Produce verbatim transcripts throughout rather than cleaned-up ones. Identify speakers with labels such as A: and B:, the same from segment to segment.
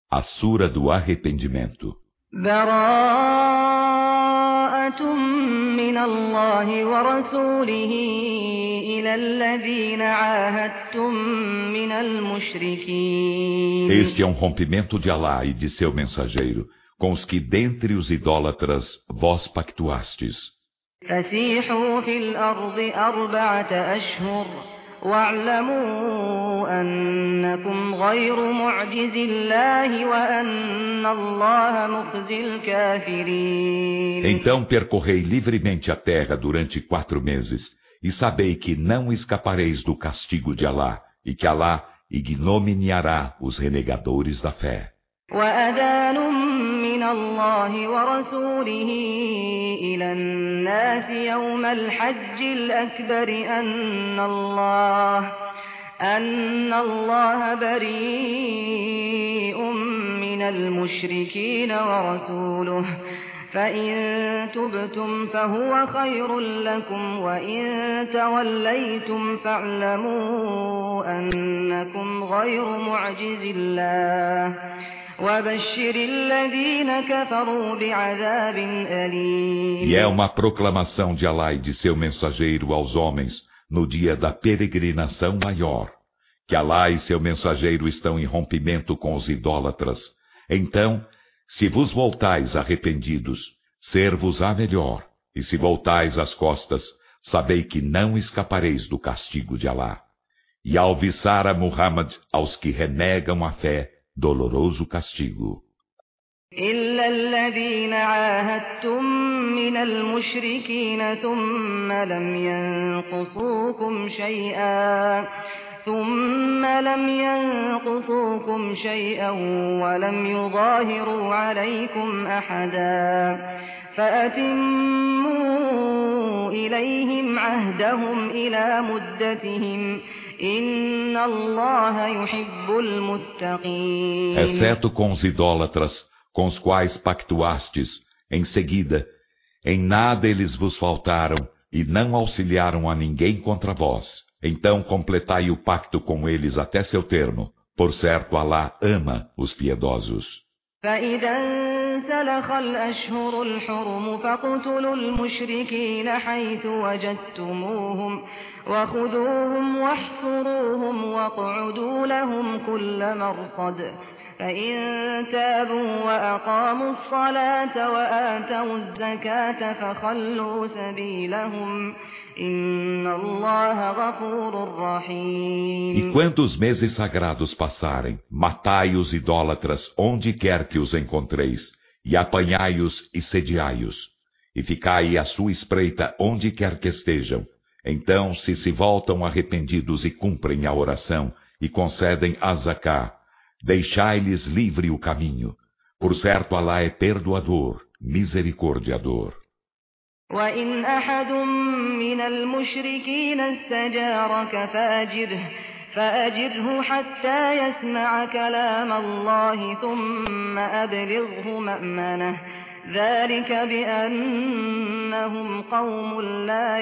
A: A Sura do Arrependimento.
B: براءة من الله ورسوله إلى الذين عاهدتم من المشركين.
A: Este é um rompimento de Alá e de seu mensageiro, com os que dentre os idólatras vós pactuastes.
B: فسيحوا في الأرض أربعة أشهر واعلموا أنكم غير معجز الله وأن الله مخزي الكافرين.
A: Então percorrei livremente a terra durante quatro meses, e sabei que não escapareis do castigo de Alá, e que Alá ignominiará os renegadores da fé.
B: وأذان من الله ورسوله إلى الناس يوم الحج الأكبر أن الله أن الله بريء من المشركين ورسوله فإن تبتم فهو خير لكم وإن توليتم فاعلموا أنكم غير معجز الله وبشر الذين كفروا بعذاب أليم.
A: E é uma proclamação de Alá e de seu mensageiro aos homens no dia da peregrinação maior, que Alá e seu mensageiro estão em rompimento com os idólatras. Então, se vos voltais arrependidos, ser-vos-á melhor, e se voltais as costas, sabei que não escapareis do castigo de Alá. E alviçar a Muhammad aos que renegam a fé, doloroso castigo.
B: إلا الذين عاهدتم من المشركين ثم لم ينقصوكم شيئا ثم لم ينقصوكم شيئا ولم يظاهروا عليكم أحدا فأتموا إليهم عهدهم إلى مدتهم إن الله يحب المتقين.
A: Exceto com os idólatras, com os quais pactuastes, em seguida, em nada eles vos faltaram e não auxiliaram a ninguém contra vós. Então completai o pacto com eles até seu termo. Por certo, Alá ama os piedosos.
B: فإذا انسلخ الأشهر الحرم فاقتلوا المشركين حيث وجدتموهم وخذوهم واحصروهم واقعدوا لهم كل مرصد فإن تابوا وأقاموا الصلاة وآتوا الزكاة فخلوا سبيلهم إن الله غفور رحيم.
A: E quando os meses sagrados passarem, matai os idólatras onde quer que os encontreis, e apanhai-os e sediai-os, e ficai à sua espreita onde quer que estejam. Então, se se voltam arrependidos e cumprem a oração, e concedem a zaká, deixai-lhes livre o caminho. Por certo, Alá é perdoador, misericordiador.
B: وإن أحد من المشركين استجارك فأجره فأجره حتى يسمع كلام الله ثم أبلغه مأمنه ذلك بأنهم قوم لا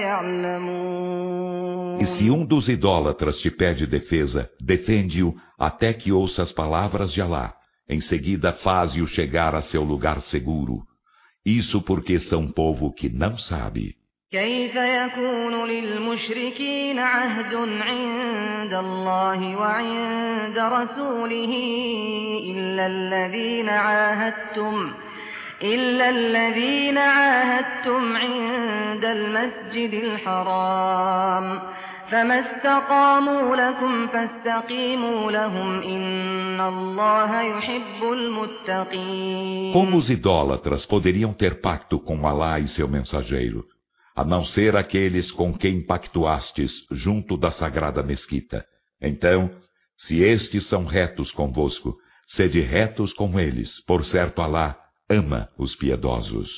B: يعلمون.
A: E se um dos idólatras te pede defesa, defende-o até que ouça as palavras de Alá. Em seguida, faze-o chegar a seu lugar seguro. Isso porque são povo que não sabe.
B: كيف يكون للمشركين عهد عند الله وعند رسوله إلا الذين عاهدتم إلا الذين عاهدتم عند المسجد الحرام فما استقاموا لكم فاستقيموا لهم إن الله يحب المتقين.
A: Como os idólatras poderiam ter pacto com Alá e seu mensageiro, a não ser aqueles com quem pactuastes junto da sagrada mesquita? Então, se estes são retos convosco, sede retos com eles, por certo Alá ama os piedosos.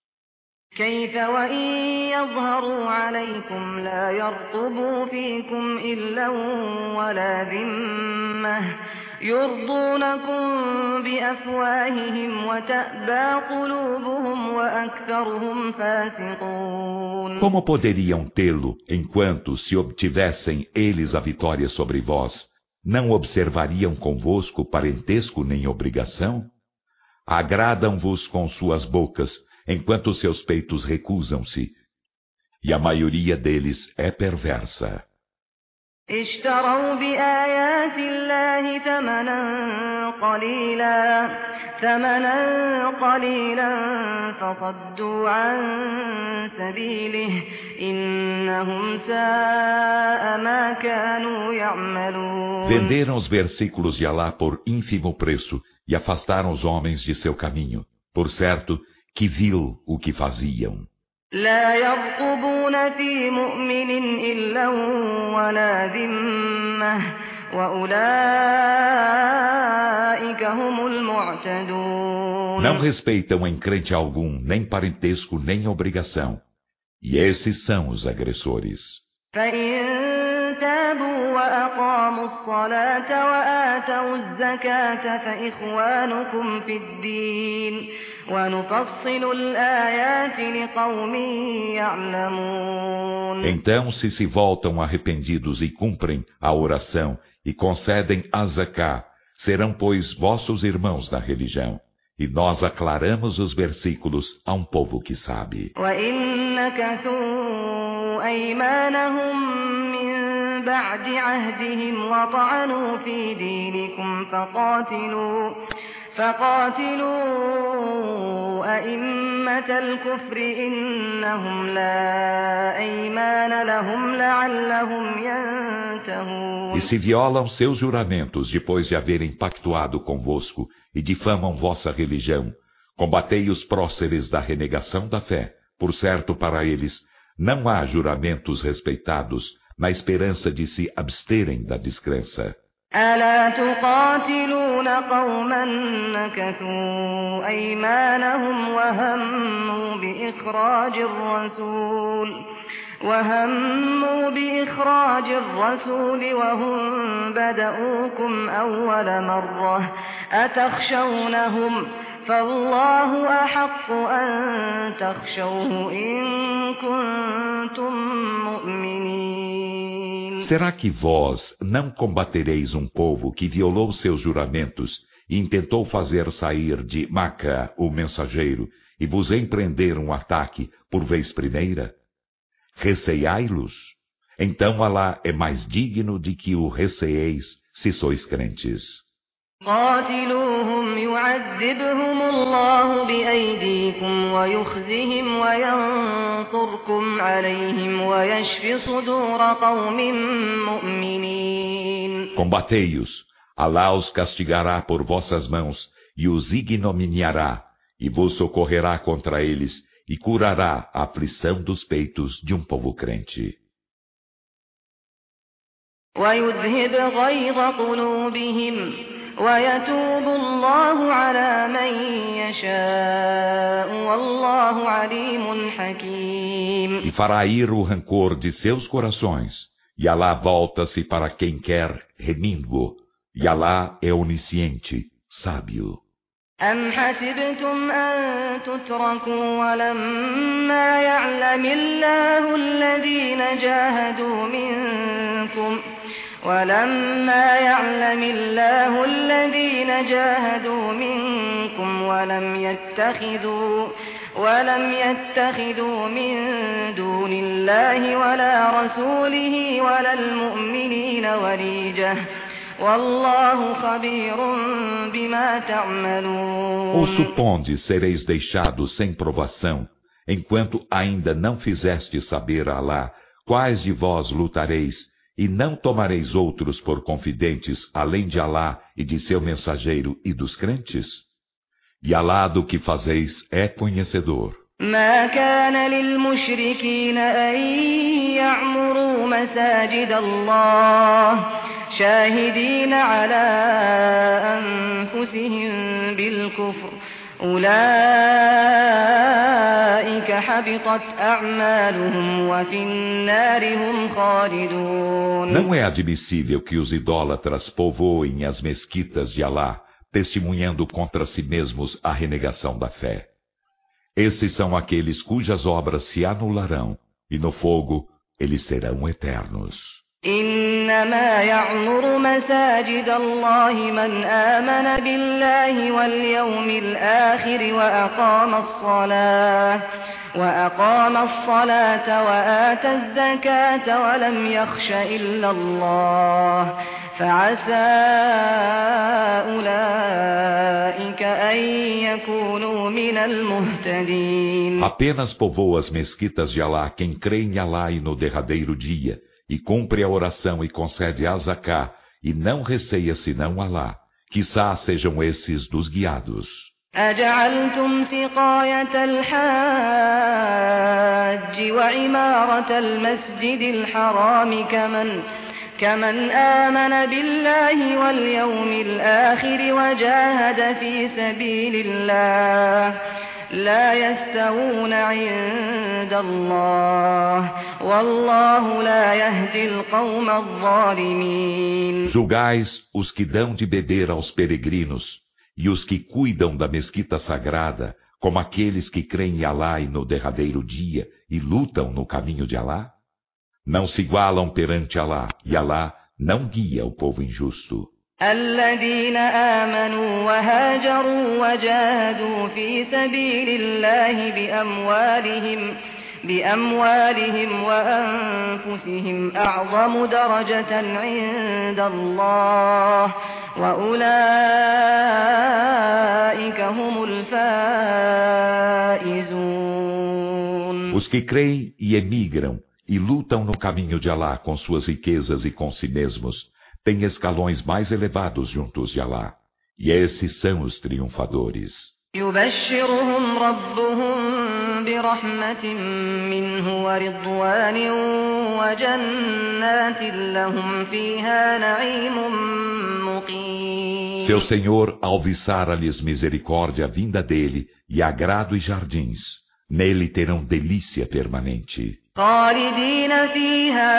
B: كيف وإن يظهروا عليكم لا يرقبوا فيكم إلا ولا ذمة يرضونكم بأفواههم وتأبى قلوبهم وأكثرهم فاسقون.
A: Como poderiam tê-lo enquanto se obtivessem eles a vitória sobre vós, Não observariam convosco parentesco nem obrigação? Agradam-vos com suas bocas, enquanto seus peitos recusam-se. E a maioria deles é perversa.
B: اشتروا بآيات الله ثمنا قليلا ثمنا قليلا فصدوا عن سبيله إنهم ساء ما كانوا يعملون.
A: Venderam os versículos de Alá por ínfimo preço e afastaram os homens de seu caminho. Por certo, que vil o que faziam.
B: لا يرقبون في مؤمن إلا ولا ذمة وأولئك هم المعتدون.
A: Não respeitam em crente algum, nem parentesco, nem obrigação. E esses são os agressores.
B: فإن تابوا وأقاموا الصلاة وآتوا الزكاة فإخوانكم في الدين ونفصل الآيات لقوم يعلمون.
A: Então, se se voltam arrependidos e cumprem a oração e concedem a zaká, serão, pois, vossos irmãos na religião. E nós aclaramos os versículos a um povo que sabe.
B: وإن نكثوا أيمانهم من بعد عهدهم وطعنوا في دينكم فقاتلوا فقاتلوا أئمة الكفر إنهم لا أيمان لهم لعلهم ينتهون.
A: E se violam seus juramentos depois de haverem pactuado convosco e difamam vossa religião, combatei os próceres da renegação da fé. Por certo, para eles não há juramentos respeitados, na esperança de se absterem da descrença.
B: ألا تقاتلون قوما نكثوا أيمانهم وهموا بإخراج الرسول وهموا بإخراج الرسول وهم بدؤوكم أول مرة أتخشونهم فالله أحق أن تخشوه إن كنتم مؤمنين.
A: Será que vós não combatereis um povo que violou seus juramentos e intentou fazer sair de Maca o mensageiro e vos empreender um ataque por vez primeira? Receiai-los? Então Alá é mais digno de que o receeis se sois crentes.
B: قاتلوهم يعذبهم الله بأيديكم ويخزهم وينصركم عليهم ويشف صدور قوم مؤمنين.
A: Combatei-os, Alá os castigará por vossas mãos e os ignominiará, e vos socorrerá contra eles e curará a aflição dos peitos de um povo crente.
B: ويذهب غيظ قلوبهم ويتوب الله على من يشاء والله عليم حكيم.
A: E fará ir o rancor de seus corações, e Alá volta-se para quem quer remindo, e Alá é onisciente, sábio.
B: أم حسبتم أن تتركوا ولما يعلم الله الذين جاهدوا منكم ولما يعلم الله الذين جاهدوا منكم ولم يتخذوا ولم يتخذوا من دون الله ولا رسوله ولا المؤمنين وليجة والله خبير بما تعملون.
A: Ou supondes sereis deixados sem provação, enquanto ainda não fizestes saber a Alá quais de vós lutareis, e não tomareis outros por confidentes além de Alá e de seu mensageiro e dos crentes? E Alá do que fazeis é conhecedor.
B: ما كان للمشركين أن يعمروا مساجد الله شاهدين على أنفسهم بالكفر أولئك حبطت أعمالهم وفي النار هم خالدون.
A: Não é admissível que os idólatras povoem as mesquitas de Alá, testemunhando contra si mesmos a renegação da fé. Esses são aqueles cujas obras se anularão, e no fogo eles serão eternos.
B: إنما يعمر مساجد الله من آمن بالله واليوم الآخر وأقام الصلاة وأقام الصلاة وآتى الزكاة ولم يخش إلا الله فعسى أولئك أن يكونوا من المهتدين.
A: Apenas povoa as mesquitas de Alá quem crê em Alá e no derradeiro dia, e cumpre a oração e concede a zaká, e não receia senão Alá. Quizá sejam esses dos guiados.
B: أجعلتم سقاية الحاج وعمارة المسجد الحرام كمن كمن آمن بالله واليوم الآخر وجاهد في سبيل الله لا يستوون عند الله والله لا يهدي القوم الظالمين.
A: Julgais os que dão de beber aos peregrinos e os que cuidam da mesquita sagrada, como aqueles que creem em Alá e no derradeiro dia e lutam no caminho de Alá? Não se igualam perante Alá, e Alá não guia o povo injusto.
B: الذين آمنوا وهاجروا وجاهدوا في سبيل الله بأموالهم بأموالهم وأنفسهم أعظم درجة عند الله وأولئك هم الفائزون.
A: Os que creem e emigram e lutam no caminho de Alá com suas riquezas e com si mesmos, têm escalões mais elevados juntos de Alá, e esses são os triunfadores.
B: يبشرهم ربهم برحمة منه ورضوان وجنات لهم فيها نعيم مقيم.
A: Seu Senhor alviçara-lhes misericórdia vinda dele e agrado e jardins. Nele terão delícia permanente.
B: خالدين فيها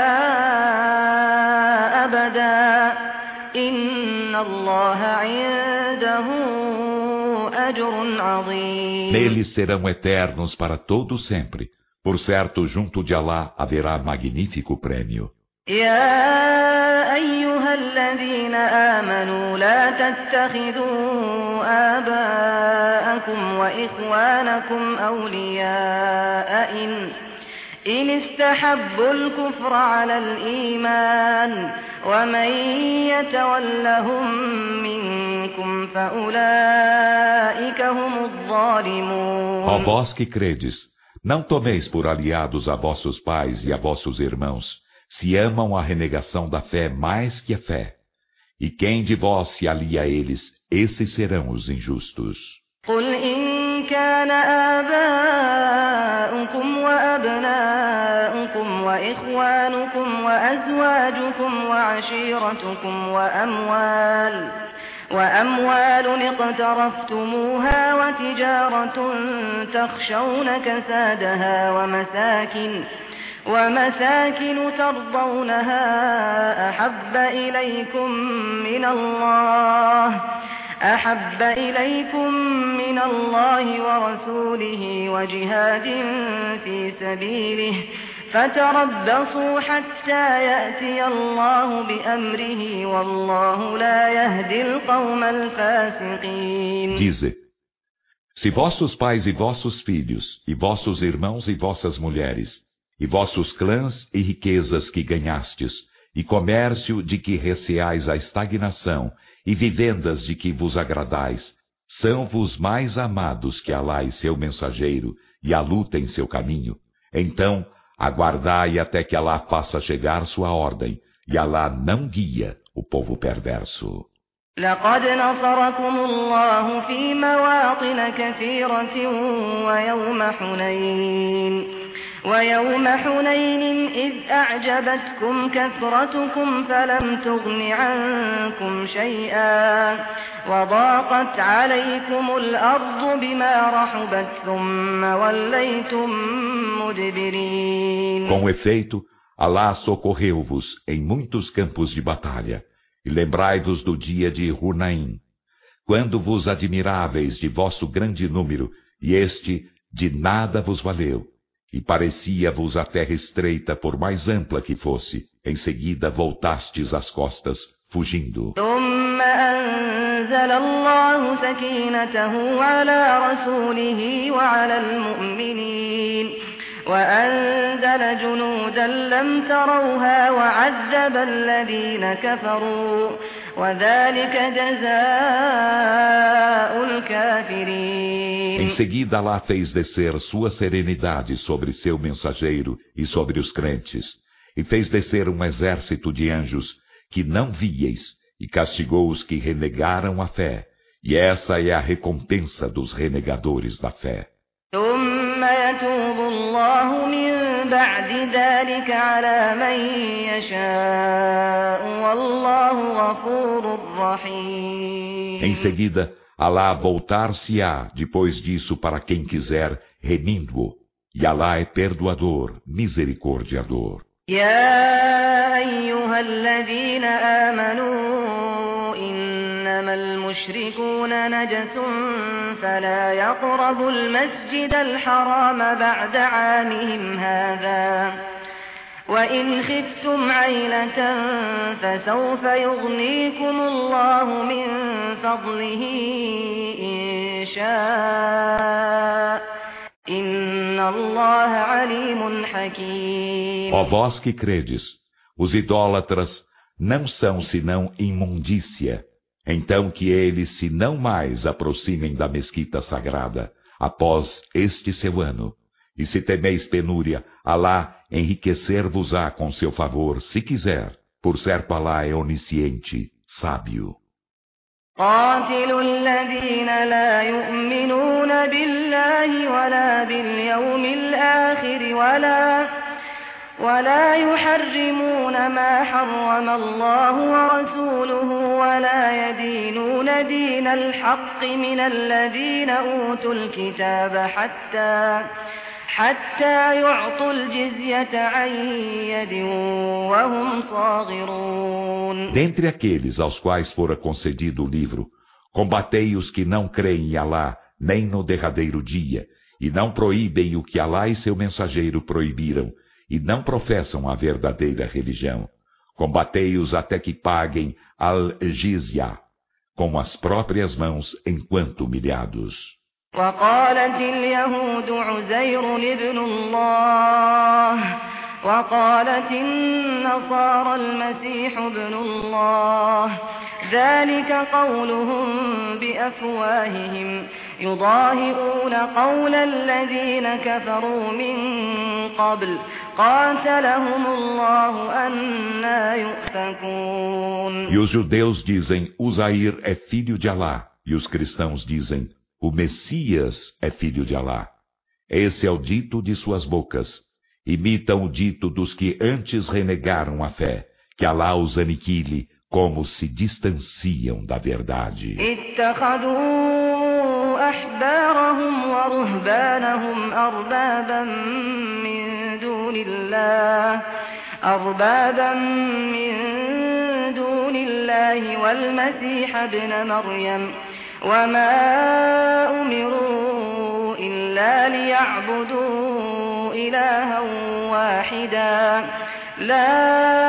B: أبدا إن الله عنده أجر عظيم.
A: Neles serão eternos para todo sempre. Por certo, junto de Alá haverá magnífico prêmio.
B: يا أيها الذين آمنوا لا تتخذوا آباءكم وإخوانكم أولياء إن إن استحبوا الكفر على الإيمان ومن يتولهم منكم فأولئك هم الظالمون.
A: Ó vós que credes, não tomeis por aliados a vossos pais e a vossos irmãos, se amam a renegação da fé mais que a fé. E quem de vós se alia a eles, esses serão os injustos.
B: قل إن كان آباؤكم وأبناؤكم وإخوانكم وأزواجكم وعشيرتكم وأموال وأموال اقترفتموها وتجارة تخشون كسادها ومساكن ومساكن ترضونها أحب إليكم من الله أحب إليكم من الله ورسوله وجهاد في سبيله فتربصوا حتى يأتي الله بأمره والله لا يهدي القوم الفاسقين.
A: Dize, se vossos pais e vossos filhos, e vossos irmãos e vossas mulheres, e vossos clãs e riquezas que ganhastes, e comércio de que receais a estagnação, e vivendas de que vos agradais, são-vos mais amados que Alá e seu mensageiro, e a luta em seu caminho. Então, aguardai até que Alá faça chegar sua ordem, e Alá não guia o povo perverso.
B: لقد نصركم الله في مواطن كثيرة ويوم حنين ويوم حنين إذ أعجبتكم كثرتكم فلم تغن عنكم شيئا وضاقت عليكم الأرض بما رحبت ثم وليتم مدبرين.
A: Com efeito, Alá socorreu-vos em muitos campos de batalha. E lembrai-vos do dia de Hunaim, quando vos admiráveis de vosso grande número, e este de nada vos valeu, e parecia-vos a terra estreita por mais ampla que fosse. Em seguida voltastes as costas, fugindo.
B: ثم أنزل الله سكينته على رسوله وعلى المؤمنين وأنزل جنودا لم تروها وعذب الذين كفروا وذلك جزاء الكافرين.
A: Em seguida Allah fez descer sua serenidade sobre seu mensageiro e sobre os crentes, e fez descer um exército de anjos que não víeis, e castigou os que renegaram a fé, e essa é a recompensa dos renegadores da fé.
B: ثم يتوب الله من بعد ذلك على من يشاء والله غفور رحيم.
A: Em seguida, Allah voltar-se-á depois disso para quem quiser, remindo-o, e Allah é perdoador, misericordiador.
B: يا أيها الذين آمنوا إنما المشركون نجس فلا يقربوا المسجد الحرام بعد عامهم هذا وإن خفتم عيلة فسوف يغنيكم الله من فضله إن شاء إن الله عليم حكيم.
A: Ó vós que credes, os idólatras não são senão imundícia, então que eles se não mais aproximem da mesquita sagrada, após este seu ano. E se temeis penúria, Alá enriquecer-vos-á com seu favor, se quiser. Por certo, Alá é onisciente, sábio.
B: قاتلوا الذين لا يؤمنون بالله ولا باليوم الآخر ولا ولا يحرمون ما حرم الله ورسوله ولا يدينون دين الحق من الذين أوتوا الكتاب حتى حتى يعطوا الجزية عن يد وهم صاغرون.
A: Dentre aqueles aos quais fora concedido o livro, combatei os que não creem em Alá, nem no derradeiro dia, e não proíbem o que Alá e seu mensageiro proibiram, e não professam a verdadeira religião. Combatei-os até que paguem al-jizya, com as próprias mãos enquanto humilhados.
B: وقالت اليهود عزير ابن الله وقالت النصارى المسيح ابن الله ذلك قولهم بأفواههم يضاهئون قول الذين كفروا من قبل قاتلهم الله أنى يؤفكون.
A: E os judeus dizem, Uzair é filho de Alá, e os cristãos dizem, o Messias é filho de Alá. Esse é o dito de suas bocas. Imitam o dito dos que antes renegaram a fé, que Alá os aniquile, como se distanciam da verdade.
B: اتخذوا أحبارهم ورهبانهم أربابا من دون الله أربابا من دون الله والمسيح ابن مريم وما أمروا إلا ليعبدوا إلها واحدا لا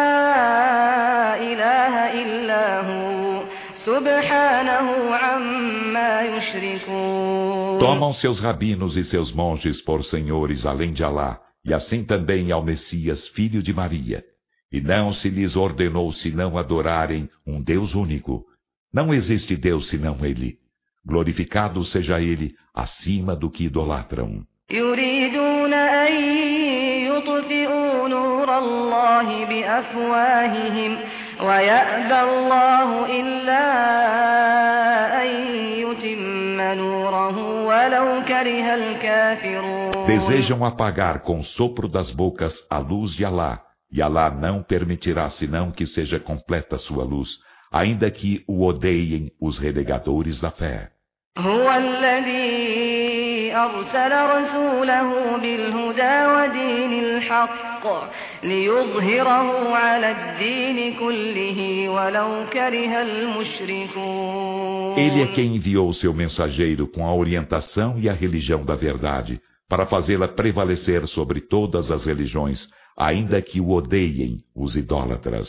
B: إله إلا هو سبحانه عما يشركون.
A: Tomam seus rabinos e seus monges por senhores além de Alá, e assim também ao Messias, filho de Maria. E não se lhes ordenou senão adorarem um Deus único. Não existe Deus senão Ele. Glorificado seja Ele acima do que idolatram.
B: يريدون أن يطفئوا نور الله بأفواههم ويأبى الله إلا أن يتم نوره ولو كره الكافرون.
A: Desejam apagar com o sopro das bocas a luz de Alá, e Alá não permitirá senão que seja completa sua luz, ainda que o odeiem os renegadores da fé.
B: هو الذي أرسل رسوله بالهدى ودين الحق ليظهره على الدين كله ولو كره المشركون.
A: Ele é quem enviou seu mensageiro com a orientação e a religião da verdade, para fazê-la prevalecer sobre todas as religiões, ainda que o odeiem os idólatras.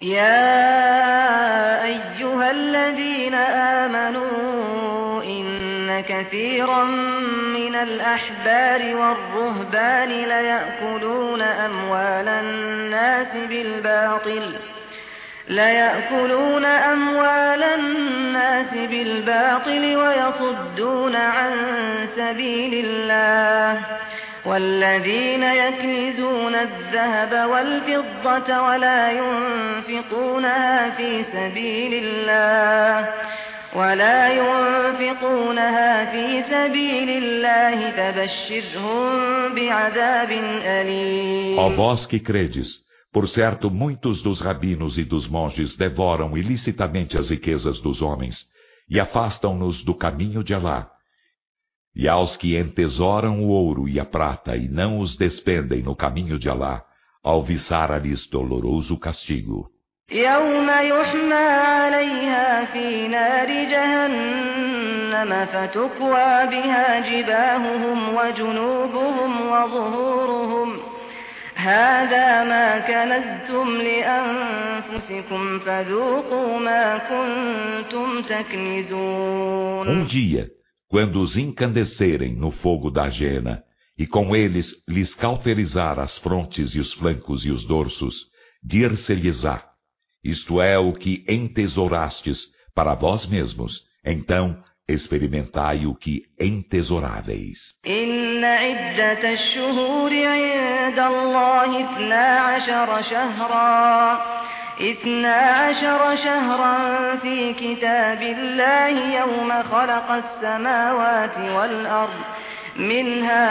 B: يا أيها الذين آمنوا إن كثيرا من الأحبار والرهبان ليأكلون أموال الناس بالباطل ليأكلون أموال الناس بالباطل ويصدون عن سبيل الله والذين يكنزون الذهب والفضة ولا ينفقونها في سبيل الله ولا ينفقونها في سبيل الله فبشرهم بعذاب أليم.
A: Ó vós que credes, por certo muitos dos rabinos e dos monges devoram ilicitamente as riquezas dos homens e afastam-nos do caminho de Alá. E aos que entesouram o ouro e a prata e não os despendem no caminho de Alá, alviçara-lhes doloroso castigo.
B: يوم يحمى عليها في نار جهنم فتكوى بها جباههم وجنوبهم وظهورهم هذا ما كنزتم لأنفسكم فذوقوا ما كنتم تكنزون.
A: Um dia, quando os encandecerem no fogo da jena, e com eles lhes cauterizar as frontes e os flancos e os dorsos, dir-se-lhes-á: isto é o que entesourastes para vós mesmos, então experimentai o que entesouráveis.
B: Inna iddat ash-shuhur 'inda Allah اثنا عشر shahra اثنا عشر شهرا في كتاب الله يوم خلق السماوات والأرض منها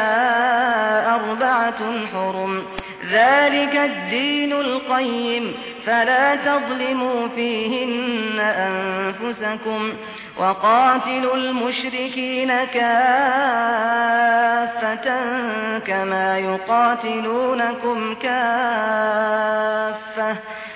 B: أربعة حرم ذلك الدين القيم فلا تظلموا فيهن أنفسكم وقاتلوا المشركين كافة كما يقاتلونكم كافة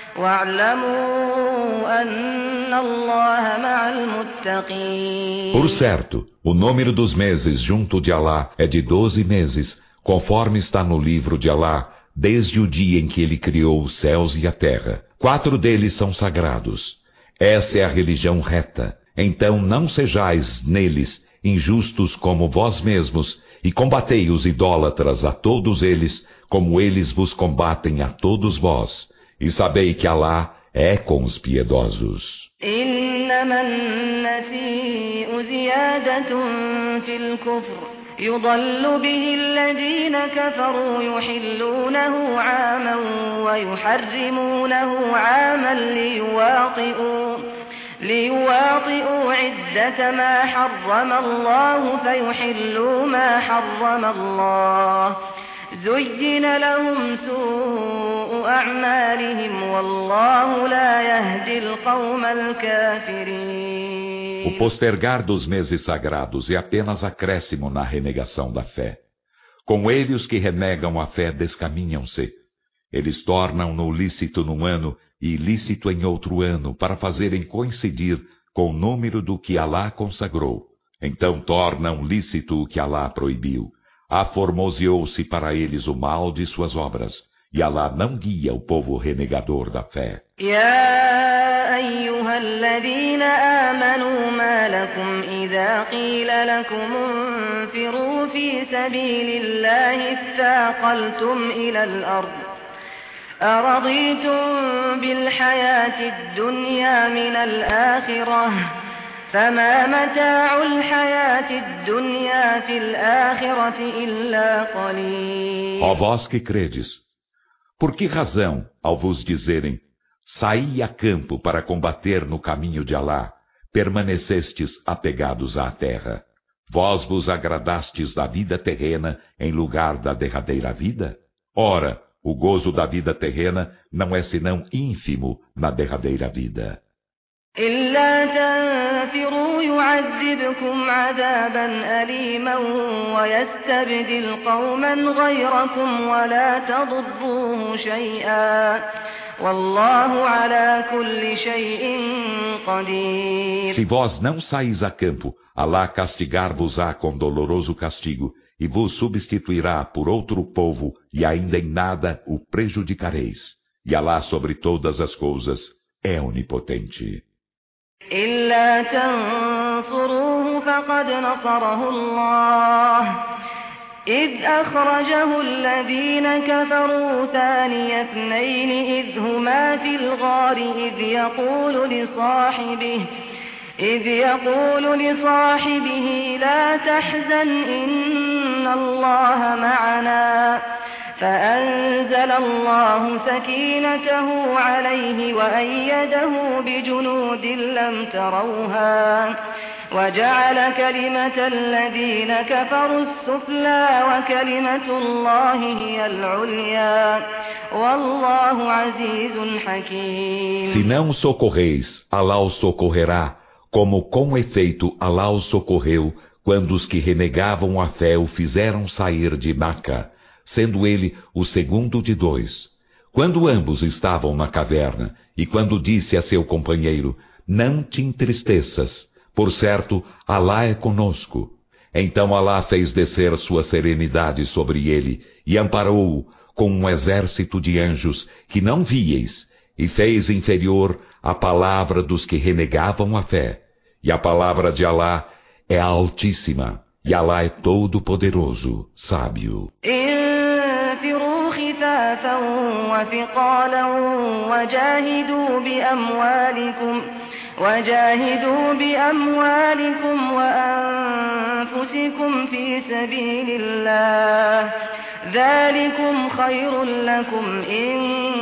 A: Por certo, o número dos meses junto de Alá é de doze meses, conforme está no livro de Alá, desde o dia em que ele criou os céus e a terra. Quatro deles são sagrados. Essa é a religião reta. Então não sejais neles injustos como vós mesmos, e combatei os idólatras a todos eles, como eles vos combatem a todos vós. E sabei que Alá é com os piedosos.
B: إنما النسيء زيادة في الكفر يضل به الذين كفروا يحلونه عاما ويحرمونه عاما ليواطئوا ليواطئوا عدة ما حرم الله فيحلوا ما حرم الله زين لهم سوء أعمالهم والله لا يهدي القوم الكافرين.
A: O postergar dos meses sagrados é apenas acréscimo na renegação da fé. Com ele os que renegam a fé descaminham-se. Eles tornam-no lícito num ano e ilícito em outro ano para fazerem coincidir com o número do que Alá consagrou. Então tornam lícito o que Alá proibiu. Aformoseou-se para eles o mal de suas obras, e Alá não guia o povo renegador da fé.
B: يا أيها الذين آمنوا ما لكم إذا قيل لكم انفروا في سبيل الله اثاقلتم إلى الأرض أرضيتم بالحياة الدنيا من الآخرة فما متاع الحياة الدنيا في الآخرة إلا قليل.
A: Ó vós que credes, por que razão, ao vos dizerem, saí a campo para combater no caminho de Alá, permanecestes apegados à terra? Vós vos agradastes da vida terrena em lugar da derradeira vida? Ora, o gozo da vida terrena não é senão ínfimo na derradeira vida.
B: إلا تنفروا يعذبكم عذابا أليما ويستبدل قوما غيركم ولا تضروه شيئا والله على كل شيء قدير.
A: Se vós não saís a campo, Alá castigar-vos-á com doloroso castigo, e vos substituirá por outro povo, e ainda em nada o prejudicareis. E Alá sobre todas as coisas é onipotente.
B: إلا تنصروه فقد نصره الله إذ أخرجه الذين كفروا ثاني اثنين إذ هما في الغار إذ يقول لصاحبه إذ يقول لصاحبه لا تحزن إن الله معنا فأنزل الله سكينته عليه وأيده بجنود لم تروها وجعل كلمة الذين كفروا السفلى وكلمة الله هي العليا والله عزيز حكيم.
A: Se não o socorreis, Alá o socorrerá, como com efeito Alá o socorreu quando os que renegavam a fé o fizeram sair de Maca, sendo ele o segundo de dois. Quando ambos estavam na caverna, e quando disse a seu companheiro, não te entristeças, por certo, Alá é conosco. Então Alá fez descer sua serenidade sobre ele, e amparou-o com um exército de anjos que não víeis, e fez inferior a palavra dos que renegavam a fé. E a palavra de Alá é altíssima, e Alá é todo-poderoso, sábio.
B: انفروا خفافا وثقالا وجاهدوا بأموالكم وجاهدوا بأموالكم وأنفسكم في سبيل الله ذلكم خير لكم إن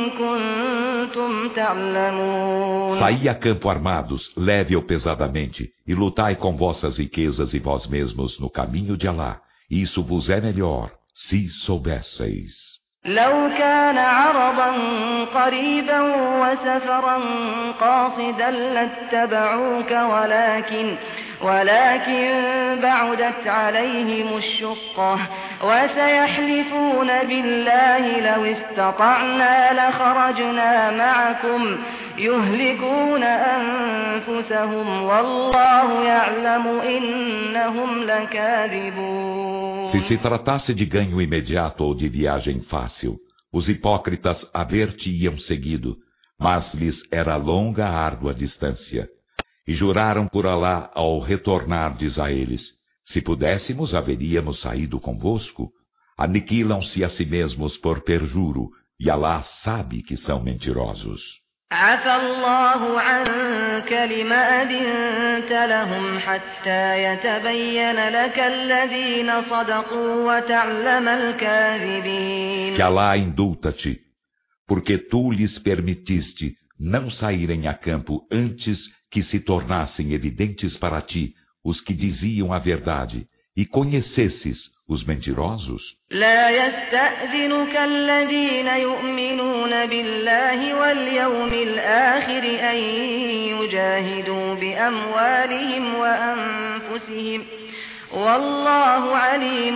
B: كنتم تعلمون.
A: Saí a campo armados, leve ou pesadamente, e lutai com vossas riquezas e vós mesmos no caminho de Alá. Isso vos é melhor, se soubesseis.
B: لو كان عرضا قريبا وسفرا قاصدا لاتبعوك ولكن ولكن بعدت عليهم الشقة وسيحلفون بالله لو استطعنا لخرجنا معكم يهلكون أنفسهم والله يعلم إنهم لكاذبون.
A: Se se tratasse de ganho imediato ou de viagem fácil, os hipócritas haver-te-iam seguido, mas lhes era longa a árdua distância. E juraram por Alá ao retornardes a eles, se pudéssemos haveríamos saído convosco. Aniquilam-se a si mesmos por perjuro, e Alá sabe que são mentirosos.
B: عفى الله عنك لم أذنت لهم حتى يتبين لك الذين صدقوا وتعلم الكاذبين.
A: Que Alá indulta-te, porque tu lhes permitiste não saírem a campo antes que se tornassem evidentes para ti os que diziam a verdade, e conhecesses os mentirosos.
B: لا يستأذنك الذين يؤمنون بالله واليوم الآخر أن يجاهدوا بأموالهم وأنفسهم والله عليم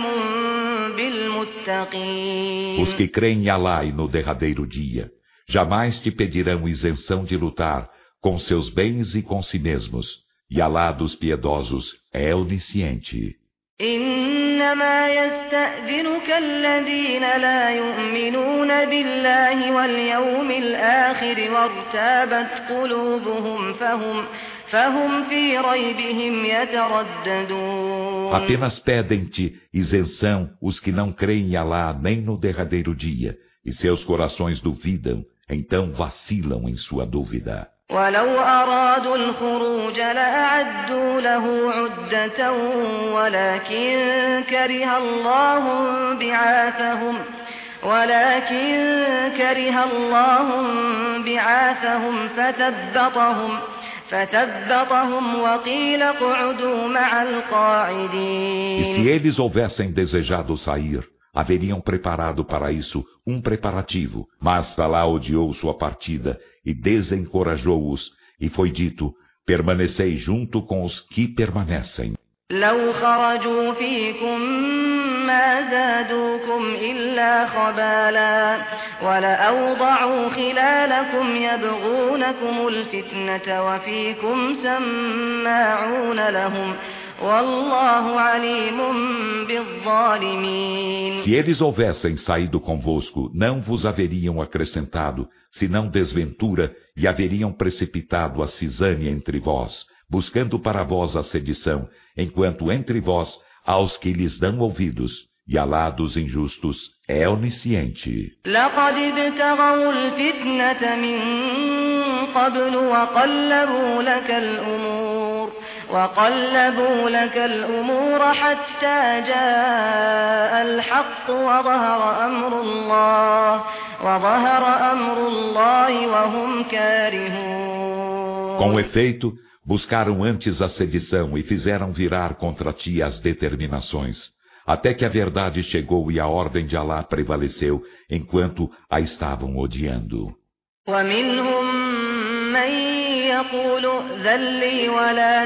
B: بالمتقين.
A: Os que creem em Alá e no derradeiro dia, jamais te pedirão isenção de lutar com seus bens e com si mesmos, e Alá dos piedosos é onisciente.
B: إنما يستأذنك الذين لا يؤمنون بالله واليوم الآخر وارتابت قلوبهم فهم فهم في ريبهم يترددون.
A: Apenas pedem-te isenção os que não creem em Alá nem no derradeiro dia, e seus corações duvidam, então vacilam em sua dúvida.
B: ولو أرادوا الخروج لأعدوا له عدة ولكن كره الله بعاثهم ولكن كره الله بعاثهم فثبطهم فثبطهم وقيل اقعدوا مع القاعدين.
A: E se eles houvessem desejado sair, haveriam preparado para isso um preparativo, mas Alá odiou sua partida e desencorajou-os, e foi dito, permanecei junto com os que permanecem.
B: لو خرجوا فيكم ما زادوكم إلا خبالا ولأوضعوا خلالكم يبغونكم الفتنة وفيكم سماعون لهم والله عليم بالظالمين.
A: Se eles houvessem saído convosco, não vos haveriam acrescentado, senão desventura, e haveriam precipitado a cisânia entre vós, buscando para vós a sedição, enquanto entre vós há os que lhes dão ouvidos, e Alá dos injustos é onisciente.
B: لقد ابتغوا الفتنة من قبل وقلبوا لك الأمور وقلبوا لك الأمور حتى جاء الحق وظهر أمر الله وظهر أمر الله وهم كارهون.
A: Com efeito, buscaram antes a sedição e fizeram virar contra ti as determinações, até que a verdade chegou e a ordem de Alá prevaleceu, enquanto a estavam odiando.
B: ومنهم من يقول ائذن لي ولا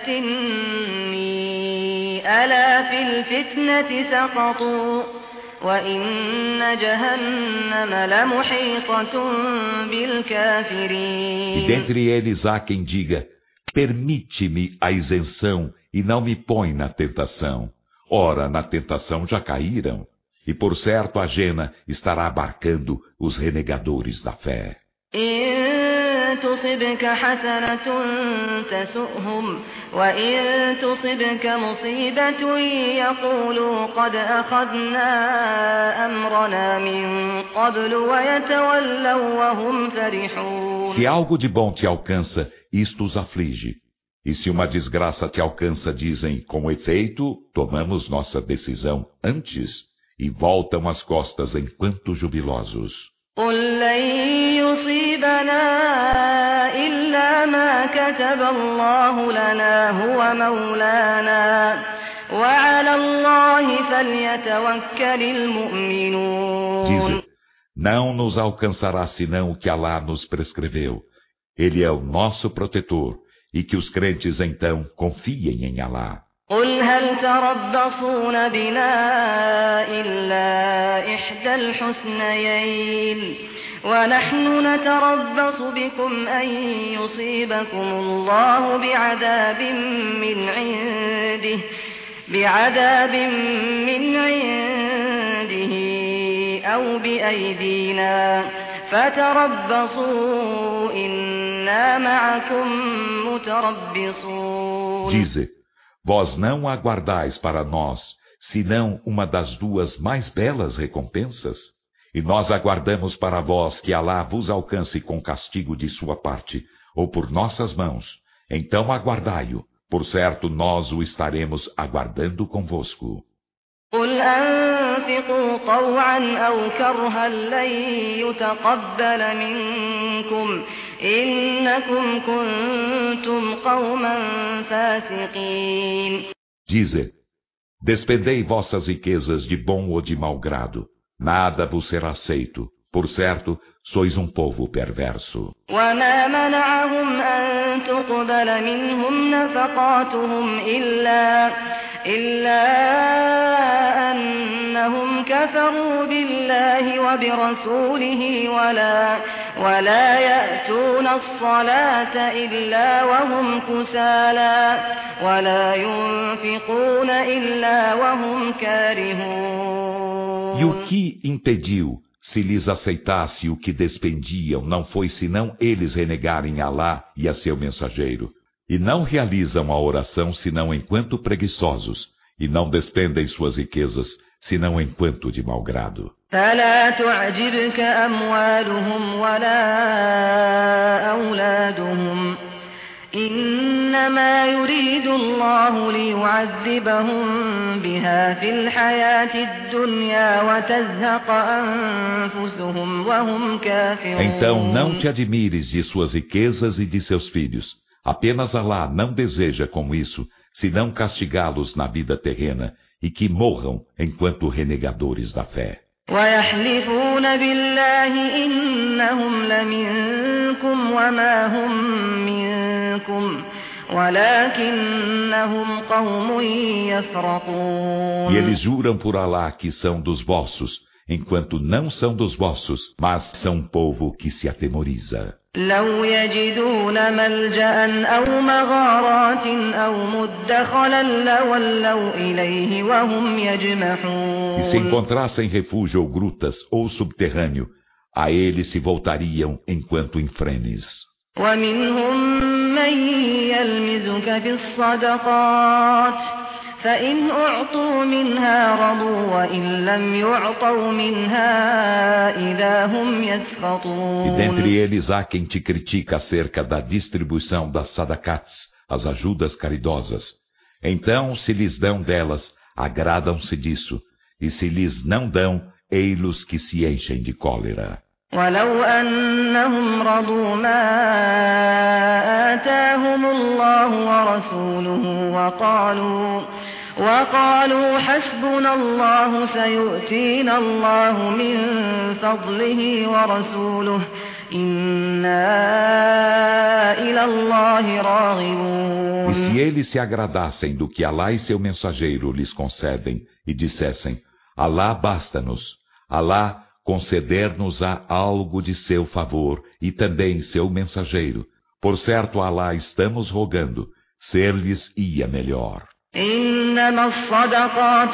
B: تفتني ألا في الفتنة سقطوا وإن جهنم لمحيطة بالكافرين.
A: E dentre eles há quem diga: permite-me a isenção e não me põe na tentação. Ora, na tentação já caíram, e por certo a Jena estará abarcando os renegadores da fé.
B: إن تصبك حسنة تسؤهم وإن تصبك مصيبة يقولوا قد أخذنا أمرنا من قبل ويتولوا وهم فرحون.
A: Se algo de bom te alcança, isto os aflige. E se uma desgraça te alcança, dizem, com efeito, tomamos nossa decisão antes, e voltam as costas enquanto jubilosos.
B: قل لن يصيبنا إلا ما كتب الله لنا هو مولانا وعلى الله فليتوكل المؤمنون.
A: Dize, não nos alcançará senão o que Alá nos prescreveu. Ele é o nosso protetor, e que os crentes então confiem em Alá.
B: قل هل تربصون بنا إلا إحدى الحسنيين ونحن نتربص بكم أن يصيبكم الله بعذاب من عنده بعذاب من عنده أو بأيدينا فتربصوا إنا معكم متربصون.
A: Dize, vós não aguardais para nós, senão uma das duas mais belas recompensas? E nós aguardamos para vós que Alá vos alcance com castigo de sua parte, ou por nossas mãos. Então aguardai-o, por certo nós o estaremos aguardando convosco.
B: قل أنفقوا طوعا أو كرها لن يتقبل منكم إنكم كنتم قوما فاسقين.
A: Dize, despendei vossas riquezas de bom ou de mau grado, nada vos será aceito, por certo, sois um povo perverso.
B: وما منعهم أن تقبل منهم نفقاتهم إلا إلا أنهم كفروا بالله وبرسوله ولا ولا يأتون الصلاة إلا وهم كسالى ولا ينفقون إلا وهم كارهون.
A: E o que impediu, se lhes aceitasse o que despendiam, não foi senão eles renegarem Alá e a seu mensageiro. E não realizam a oração senão enquanto preguiçosos, e não despendem suas riquezas senão enquanto de mau grado.
B: فلا تعجبك أموالهم ولا أولادهم إنما يريد الله ليعذبهم بها في الحياة الدنيا وتزهق أنفسهم وهم كافرون.
A: Então não te admires de suas riquezas e de seus filhos. Apenas Alá não deseja com isso, senão castigá-los na vida terrena, e que morram enquanto renegadores da fé.
B: ويحلفون بالله إنهم لمنكم وما هم منكم ولكنهم قوم يفرقون.
A: E eles juram por Alá que são dos vossos, enquanto não são dos vossos, mas são um povo que se atemoriza.
B: لو يجدون ملجأ أو مغارات أو مدخلا لولوا إليه وهم يجمحون.
A: E se encontrassem refúgio ou grutas ou subterrâneo, a ele se voltariam enquanto infrenes.
B: ومنهم من يلمزك في الصدقات فإن أعطوا منها رضوا وإن لم يعطوا منها إذا هم يسخطون.
A: E dentre eles há quem te critica acerca da distribuição das sadakats, as ajudas caridosas. Então, se lhes dão delas, agradam-se disso, e se lhes não dão, ei-los que se enchem de cólera.
B: ولو أنهم رضوا ما آتاهم الله ورسوله وقالوا وقالوا حسبنا الله سيؤتينا الله من فضله ورسوله إنا إلى الله راغبون.
A: E se eles se agradassem do que Alá e seu mensageiro lhes concedem e dissessem, Alá basta-nos, Alá conceder-nos-á algo de seu favor e também seu mensageiro. Por certo, Alá estamos rogando, ser-lhes ia melhor.
B: إنما الصدقات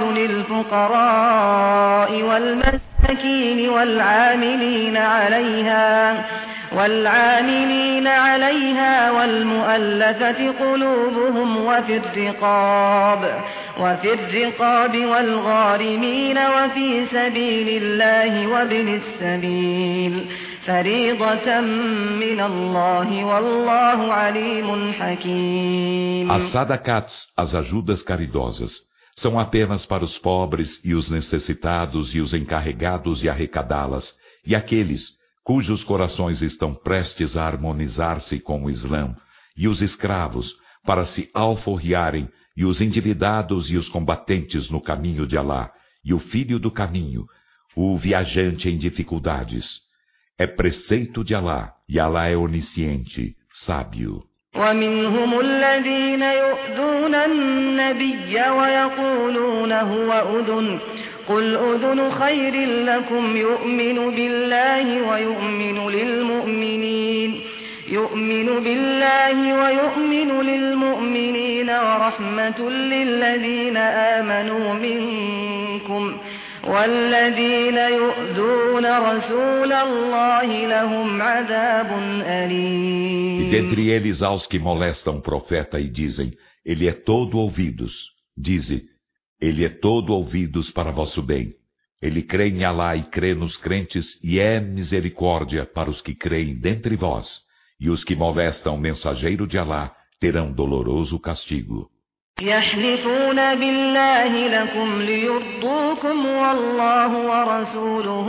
B: للفقراء والمساكين والعاملين عليها والعاملين عليها والمؤلفة قلوبهم وفي الرقاب وفي الرقاب والغارمين وفي سبيل الله وابن السبيل فريضة من الله والله عليم حكيم.
A: As sadakats, as ajudas caridosas, são apenas para os pobres e os necessitados e os encarregados de arrecadá-las, e aqueles cujos corações estão prestes a harmonizar-se com o Islã, e os escravos, para se alforriarem, e os endividados e os combatentes no caminho de Alá, e o filho do caminho, o viajante em dificuldades. É preceito de Alá, e Alá é onisciente, sábio.
B: ومنهم الذين يؤذون النبي ويقولون هو أذن قل أذن خير لكم يؤمن بالله ويؤمن للمؤمنين يؤمن بالله ويؤمن للمؤمنين ورحمة للذين آمنوا منكم والذين يؤذون رسول الله لهم عذاب أليم.
A: E dentre eles há os que molestam o profeta e dizem, ele é todo ouvidos. Dize, ele é todo ouvidos para vosso bem. Ele crê em Alá e crê nos crentes e é misericórdia para os que creem dentre vós. E os que molestam o mensageiro de Alá terão doloroso castigo.
B: يحلفون بالله لكم ليرضوكم والله ورسوله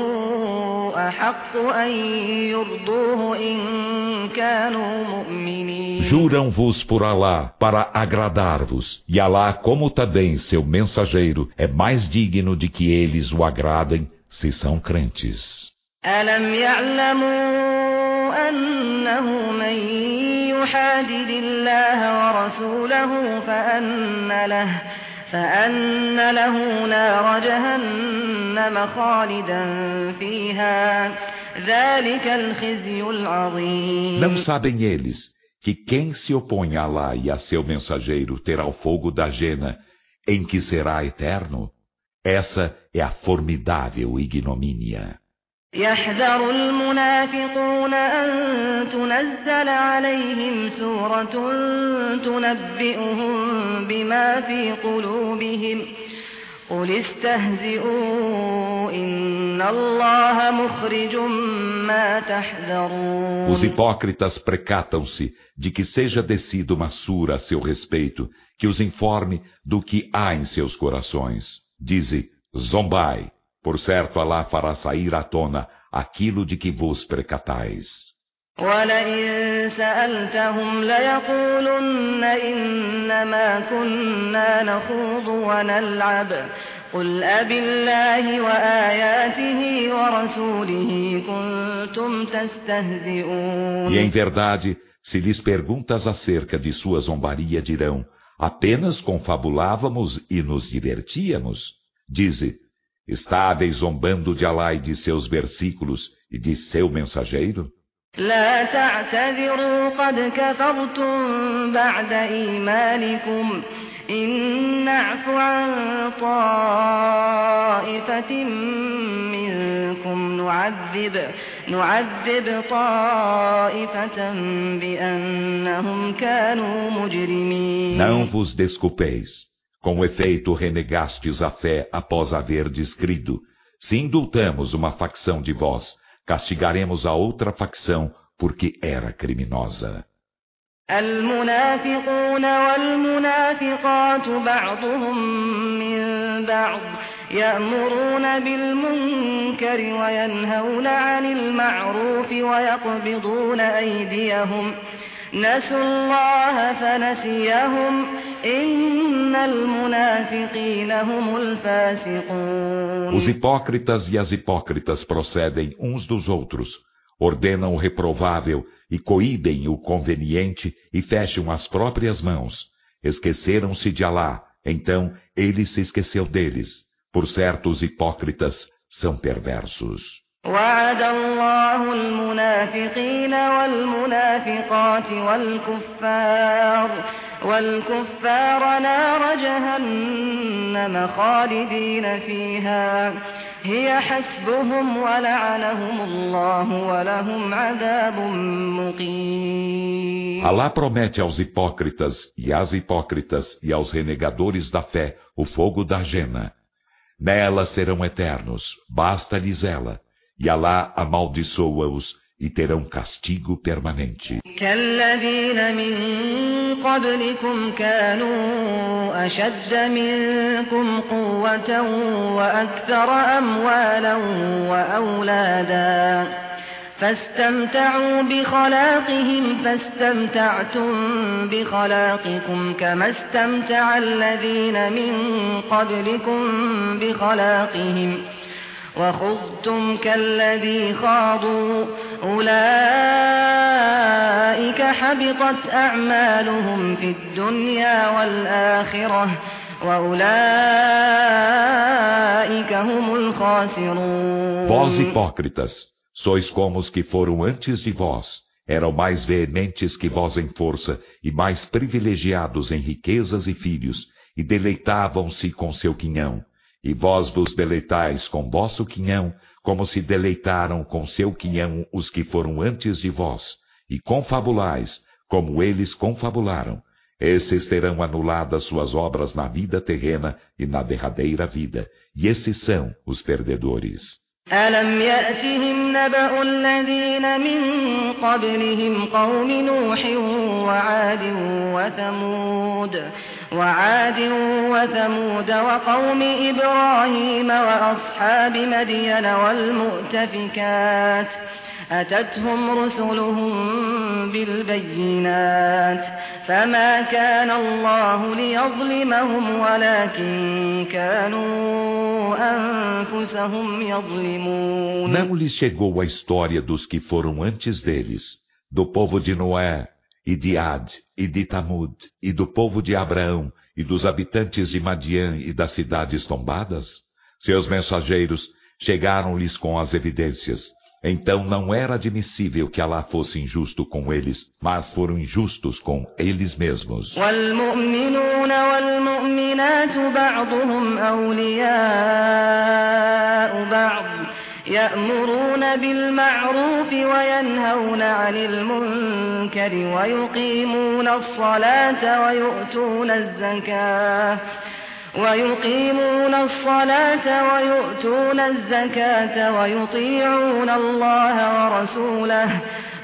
B: أحق أن يرضوه إن كانوا مؤمنين.
A: Juram-vos por Alá para agradar-vos, e Alá, como também seu mensageiro, é mais digno de que eles o agradem, se são crentes.
B: ألم يعلموا أنه من يحادد الله ورسوله فأن له فأن له نار جهنم خالدا فيها ذلك الخزي العظيم.
A: Não sabem eles que quem se opõe a Alá e a seu mensageiro terá o fogo da jena, em que será eterno? Essa é a formidável ignomínia.
B: يحذر المنافقون أن تنزل عليهم سورة تنبئهم بما في قلوبهم قل استهزئوا إن الله مخرج ما تحذرون.
A: Os hipócritas precatam-se de que seja descida uma sura a seu respeito, que os informe do que há em seus corações. Dize, zombai. Por certo, Alá fará sair à tona aquilo de que vos precatais.
B: وَلَئِن سَأَلْتَهُمْ لَيَقُولُنَّ إِنَّمَا كُنَّا نَخُوضُ وَنَلْعَبُ قُلْ أَبِاللَّهِ وَآيَاتِهِ وَرَسُولِهِ كُنتُمْ تَسْتَهْزِئُونَ.
A: E em verdade, se lhes perguntas acerca de sua zombaria, dirão, apenas confabulávamos e nos divertíamos. Dize, estáveis zombando de Alá e de seus versículos e de seu mensageiro?
B: لا تعتذروا قد كفرتم بعد إيمانكم إن نعف عن طائفة منكم نعذب نعذب طائفة بأنهم كانوا مجرمين.
A: Não vos desculpeis. Com efeito renegastes a fé após haverdes crido. Se indultamos uma facção de vós, castigaremos a outra facção porque era criminosa.
B: المنافقون والمنافقات بعضهم من بعض يأمرون بالمنكر وينهون عن المعروف ويقبضون أيديهم نسوا الله فنسيهم إن المنافقين هم الفاسقون.
A: Os hipócritas e as hipócritas procedem uns dos outros, ordenam o reprovável e coíbem o conveniente e fecham as próprias mãos. Esqueceram-se de Alá, então ele se esqueceu deles. Por certo, os hipócritas são perversos.
B: وعد الله المنافقين والمنافقات والكفار والكفار نار جهنم خالدين فيها هي حسبهم ولعنهم الله ولهم عذاب مقيم.
A: Alá promete aos hipócritas e às hipócritas e aos renegadores da fé o fogo da Jena. Nela serão eternos, basta-lhes ela. E Alá amaldiçoa-os e terão castigo permanente.
B: كالذين من قبلكم كانوا أشد منكم قوة وأكثر أموالا وأولادا فاستمتعوا بخلاقهم فاستمتعتم بخلاقكم كما استمتع الذين من قبلكم بخلاقهم وخضتم كالذي خاضوا أولئك حبطت أعمالهم في الدنيا والآخرة وأولئك هم الخاسرون.
A: Vós hipócritas, sois como os que foram antes de vós, eram mais veementes que vós em força e mais privilegiados em riquezas e filhos, e deleitavam-se com seu quinhão. E vós vos deleitais com vosso quinhão, como se deleitaram com seu quinhão os que foram antes de vós, e confabulais, como eles confabularam. Esses terão anuladas suas obras na vida terrena e na derradeira vida, e esses são os perdedores.
B: ألم يأتهم نبأ الذين من قبلهم قوم نوح وعاد وثمود وعاد وثمود وقوم إبراهيم وأصحاب مدين والمؤتفكات أتتهم رسلهم بالبينات فما كان الله ليظلمهم ولكن كانوا أنفسهم يظلمون.
A: Não lhes chegou a história dos que foram antes deles, do povo de Noé, e de Ad, e de Tamud, e do povo de Abraão, e dos habitantes de Madian e das cidades tombadas? Seus mensageiros chegaram-lhes com as evidências. Então não era admissível que Alá fosse injusto com eles, mas foram injustos com eles mesmos.
B: والمؤمنون والمؤمنات بعضهم أولياء بعض يأمرون بالمعروف وينهون عن المنكر ويقيمون الصلاة ويؤتون الزكاة ويقيمون الصلاة ويؤتون الزكاة ويطيعون الله ورسوله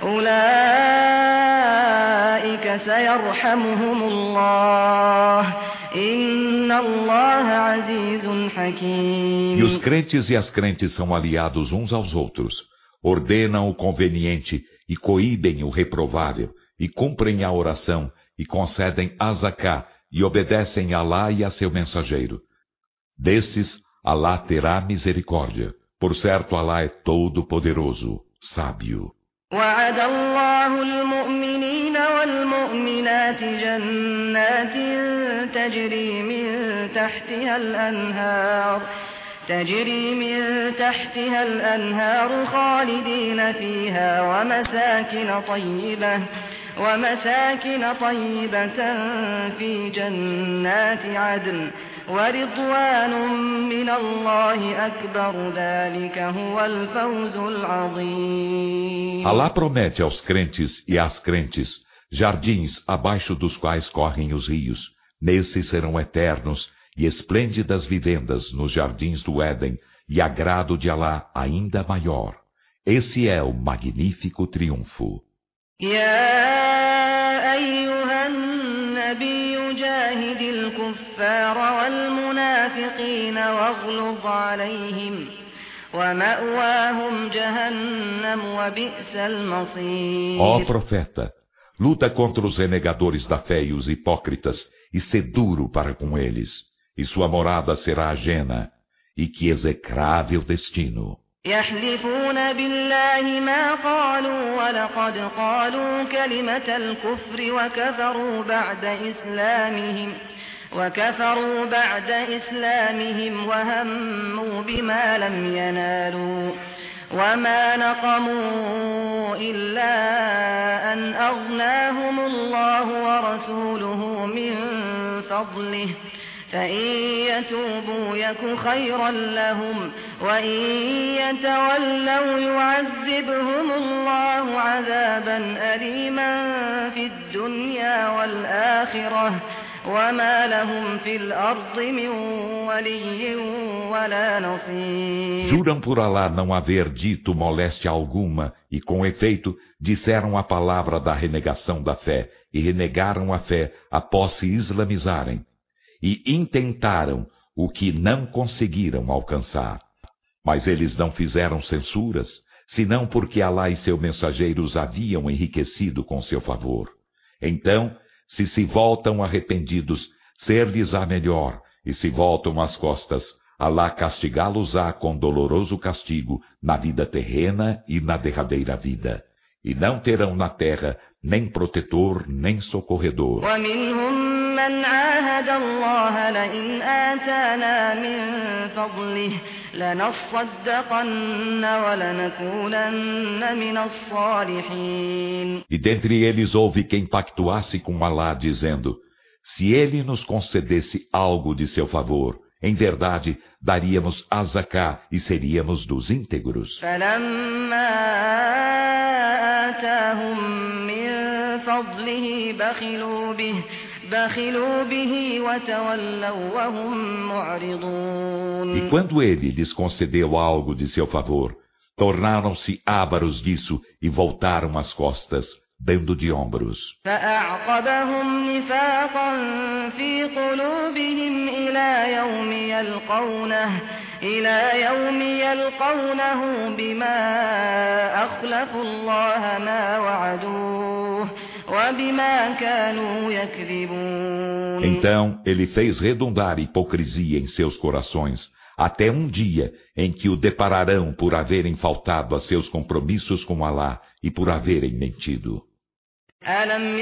B: أولئك سيرحمهم الله إن الله عزيز حكيم.
A: E os crentes e as crentes são aliados uns aos outros, ordenam o conveniente e coíbem o reprovável, e cumprem a oração e concedem a zaká, e obedecem a Alá e a seu mensageiro. Desses, Alá terá misericórdia. Por certo, Alá é todo-poderoso, sábio.
B: وعد الله المؤمنين والمؤمنات جنات تجري من تحتها الأنهار تجري من تحتها الأنهار خالدين فيها ومساكن طيبة ومساكن طيبة في جنات عدن ورضوان من الله أكبر ذلك هو الفوز العظيم.
A: Alá promete aos crentes e às crentes jardins abaixo dos quais correm os rios. Nesses serão eternos e esplêndidas vivendas nos jardins do Éden e agrado de Alá ainda maior. Esse é o magnífico triunfo.
B: يا أيها النبي جاهد الكفار والمنافقين واغلظ عليهم ومأواهم جهنم وبئس المصير.
A: Ó profeta, luta contra os renegadores da fé e os hipócritas e sê duro para com eles, e sua morada será a Jena, e que execrável destino.
B: يحلفون بالله ما قالوا ولقد قالوا كلمة الكفر وكفروا بعد إسلامهم وكفروا بعد إسلامهم وهموا بما لم ينالوا وما نقموا إلا أن أغناهم الله ورسوله من فضله فإن يتوبوا يك خيرا لهم وإن يتولوا يعذبهم الله عذابا أليما في الدنيا والآخرة وما لهم في الأرض من ولي ولا نصير.
A: Juram por Alá não haver dito moléstia alguma e com efeito disseram a palavra da renegação da fé e renegaram a fé após se islamizarem. E intentaram o que não conseguiram alcançar. Mas eles não fizeram censuras, senão porque Alá e seu mensageiro os haviam enriquecido com seu favor. Então, se se voltam arrependidos, ser-lhes-á melhor, e se voltam as costas, Alá castigá-los-á com doloroso castigo na vida terrena e na derradeira vida. E não terão na terra nem protetor, nem socorredor.
B: من عاهد الله لئن آتانا من فضله لنصدقن ولنكونن من الصالحين.
A: E dentre eles houve quem pactuasse com Alá, dizendo: se ele nos concedesse algo de seu favor, em verdade, daríamos a zaká e seríamos dos íntegros.
B: فلما آتاهم من فضله بخلوا به بخلوا به وتولوا وهم معرضون.
A: E quando ele lhes concedeu algo de seu favor, tornaram-se ávaros disso e voltaram as costas, dando de ombros.
B: فأعقبهم نفاقا في قلوبهم إلى يوم يلقونه إلى يوم يلقونه بما أخلفوا الله ما وعدوه وبما كانوا يكذبون.
A: Então ele fez redundar hipocrisia em seus corações, até um dia em que o depararão por haverem faltado a seus compromissos com Alá e por haverem mentido.
B: ألم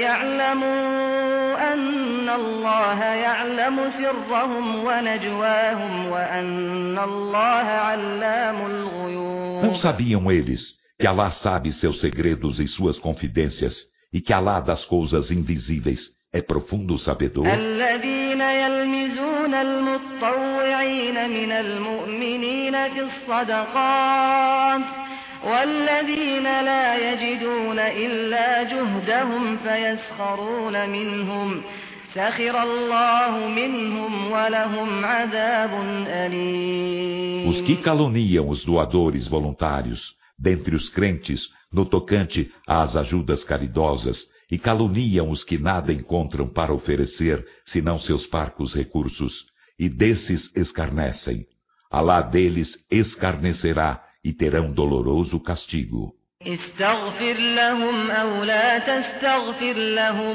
B: يعلموا أن الله يعلم سرهم ونجواهم وأن الله علام الغيوب.
A: Não sabiam eles que Alá sabe seus segredos e suas confidências e que Alá das coisas invisíveis é profundo sabedor?
B: الذين يلمزون المتطوعين من المؤمنين في الصدقات والذين لا يجدون إلا جهدهم فيسخرون منهم سخر الله منهم ولهم عذاب أليم.
A: Os que caluniam os doadores voluntários dentre os crentes no tocante às ajudas caridosas e caluniam os que nada encontram para oferecer senão seus parcos recursos, e desses escarnecem. Alá deles escarnecerá e terão doloroso castigo.
B: استغفر لهم أو لا تستغفر لهم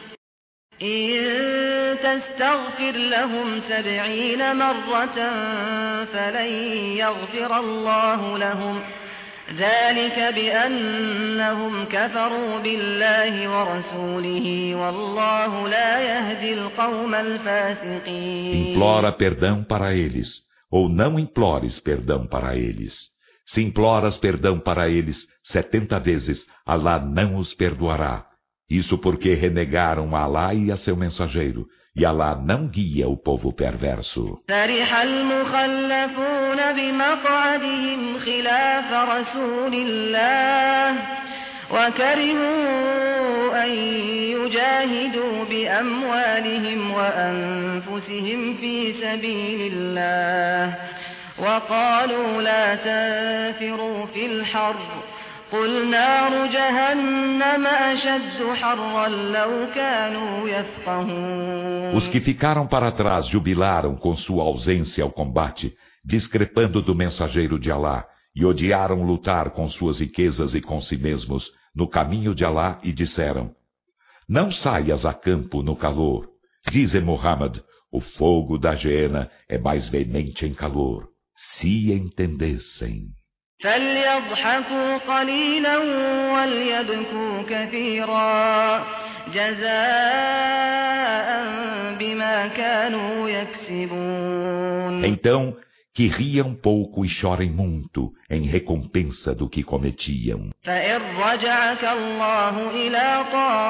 B: إن تستغفر لهم سبعين مرة فلن يغفر الله لهم ذلك بأنهم كفروا بالله ورسوله والله لا يهدي القوم الفاسقين.
A: Implora perdão para eles. ou não implores perdão para eles. Se imploras perdão para eles setenta vezes, Alá não os perdoará. Isso porque renegaram a Alá e a seu mensageiro, e Alá não guia o povo perverso.
B: فرح المخلفون بمقعدهم خلاف رسول الله وكرهوا أن يجاهدوا بأموالهم وأنفسهم في سبيل الله وقالوا لا تنفروا في الحر قل نار جهنم أشد حرا لو كانوا يفقهون.
A: Os que ficaram para trás jubilaram com sua ausência ao combate, discrepando do mensageiro de Alá, e odiaram lutar com suas riquezas e com si mesmos no caminho de Alá e disseram: Não saias a campo no calor. Dize Muhammad, o fogo da Geena é mais veemente em calor. Se entendessem.
B: فليضحكوا قليلا وليبكوا كثيرا جزاء بما كانوا يكسبون.
A: Então, que riam pouco e chorem muito em recompensa do que cometiam.
B: فإن رجعك الله إلى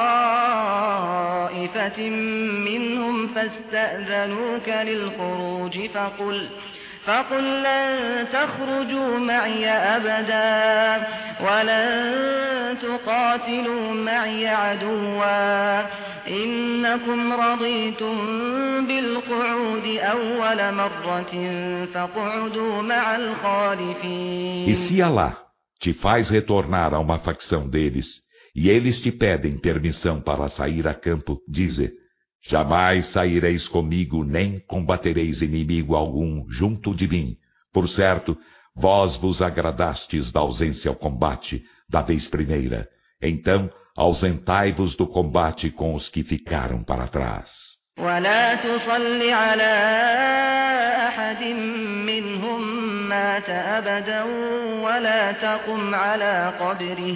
B: طائفة منهم فاستأذنوك للخروج فقل فقل لن تخرجوا معي أبدا ولن تقاتلوا معي عدوا إنكم رضيتم بالقعود أول مرة فاقعدوا مع الخالفين.
A: E se Alá te faz retornar a uma facção deles, e eles te pedem permissão para sair a campo, dize: Jamais saireis comigo, nem combatereis inimigo algum junto de mim. Por certo, vós vos agradastes da ausência ao combate da vez primeira. Então, ausentai-vos do combate com os que ficaram para trás.
B: ولا تصل على أحد منهم مات أبدا ولا تقم على قبره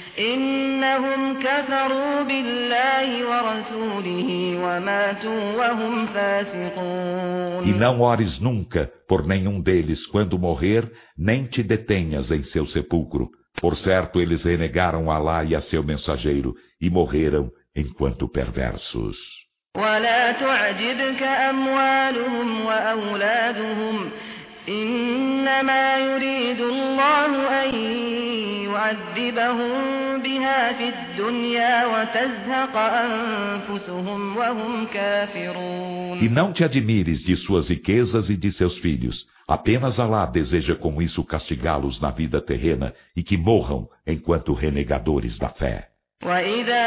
B: إنهم كفروا بالله ورسوله وماتوا وهم فاسقون.
A: E não ores nunca por nenhum deles quando morrer, nem te detenhas em seu sepulcro. Por certo, eles renegaram Alá e a seu mensageiro e morreram enquanto perversos.
B: ولا تعجبك أموالهم وأولادهم إنما يريد الله أن يعذبهم بها في الدنيا وتزهق أنفسهم وهم كافرون.
A: E não te admires de suas riquezas e de seus filhos. Apenas Alá deseja com isso castigá-los na vida terrena e que morram enquanto renegadores da fé.
B: وإذا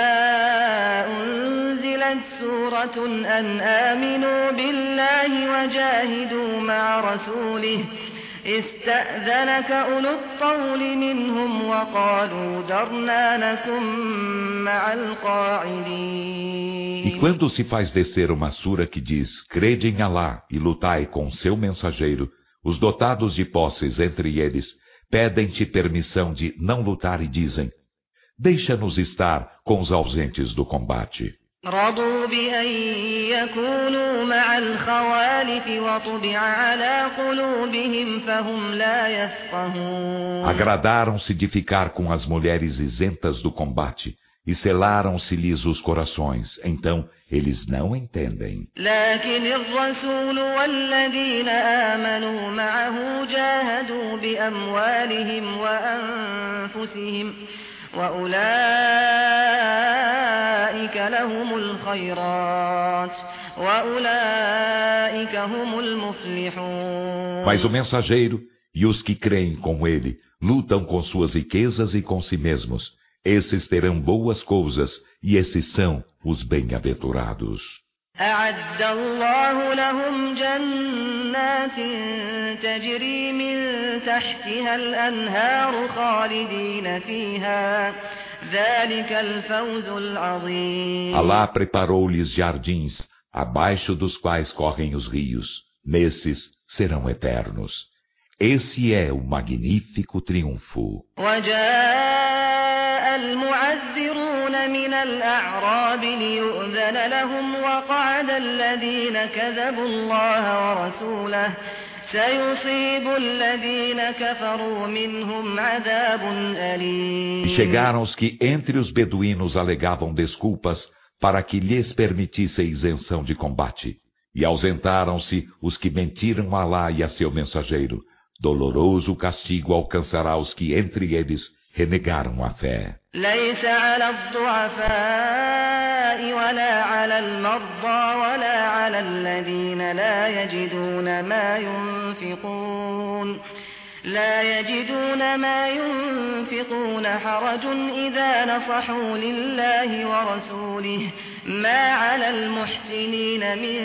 B: أنزلت سورة أن آمنوا بالله وجاهدوا مع رسوله استأذنك أولو الطول منهم وقالوا ذرنا نكن مع القاعدين.
A: E quando se faz descer uma sura que diz, crede em Alá e lutai com seu mensageiro, os dotados de posses entre eles pedem-te permissão de não lutar e dizem, deixa-nos estar com os ausentes do combate.
B: رضوا بأن يكونوا مع الخوالف وطبع على قلوبهم فهم لا يفقهون.
A: Agradaram-se de ficar com as mulheres isentas do combate e selaram-se-lhes os corações, então eles não entendem.
B: لكن الرسول والذين آمنوا معه جاهدوا بأموالهم وأنفسهم وأولئك لهم الخيرات وأولئك هم المفلحون.
A: Mas o mensageiro e os que creem com ele lutam com suas riquezas e com si mesmos. Esses terão boas coisas e esses são os bem-aventurados.
B: أعد الله لهم جنات تجري من تحتها الأنهار خالدين فيها ذلك الفوز العظيم.
A: Alá preparou-lhes jardins, abaixo dos quais correm os rios. Nesses serão eternos. Esse é o magnífico triunfo.
B: وجاء المعذرون من الأعراب ليؤذن لهم وقعد الذين كذبوا الله ورسوله سيصيب الذين كفروا منهم عذاب أليم.
A: E chegaram os que entre os beduínos alegavam desculpas para que lhes permitissem isenção de combate. E ausentaram-se os que mentiram a Alá e a seu mensageiro. Doloroso castigo alcançará os que entre eles renegaram a fé.
B: ليس على الضعفاء ولا على المرضى ولا على الذين لا يجدون ما ينفقون لا يجدون ما ينفقون حرج إذا نصحوا لله ورسوله ما على المحسنين من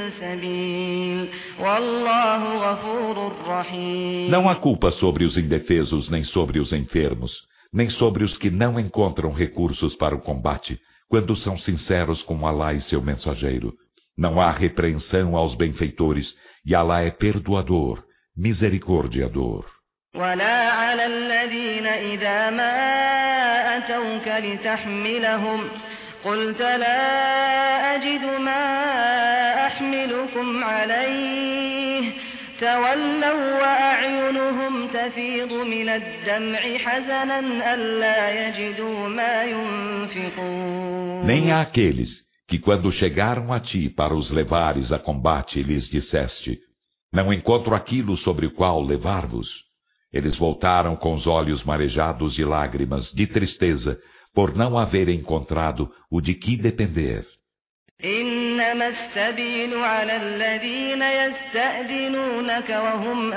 B: سبيل والله غفور رحيم.
A: Não há culpa sobre os indefesos, nem sobre os enfermos, nem sobre os que não encontram recursos para o combate, quando são sinceros com Alá e seu mensageiro. Não há repreensão aos benfeitores, e Alá é perdoador, misericordiador.
B: ولا على الذين إذا ما أتوك لتحملهم قلت لا أجد ما أحملكم عليه تولوا وأعينهم تفيض من الدمع حزنا ألا يجدوا ما ينفقون.
A: Nem há aqueles que quando chegaram a ti para os levares a combate lhes disseste, não encontro aquilo sobre o qual levar-vos. Eles voltaram com os olhos marejados de lágrimas, de tristeza, por não haverem encontrado o de que depender.
B: إنما السبيل على الذين يستأذنونك وهم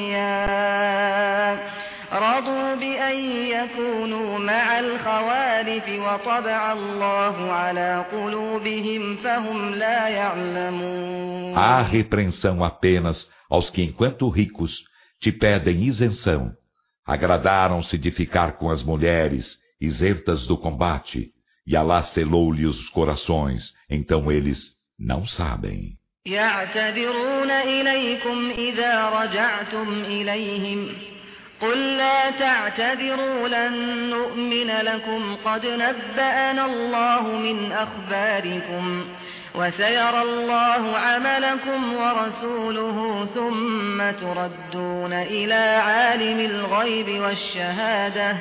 B: أغنياء رضوا بأن يكونوا مع الخوالف وطبع الله على قلوبهم فهم لا يعلمون.
A: Há repreensão apenas aos que, enquanto ricos, te pedem isenção. Agradaram-se de ficar com as mulheres, isentas do combate, e Alá selou-lhe os corações, então eles não sabem.
B: يعتذرون إليكم إذا رجعتم إليهم قل لا تعتذروا لن نؤمن لكم قد نبأنا الله من أخباركم وسيرى الله عملكم ورسوله ثم تردون إلى عالم الغيب والشهادة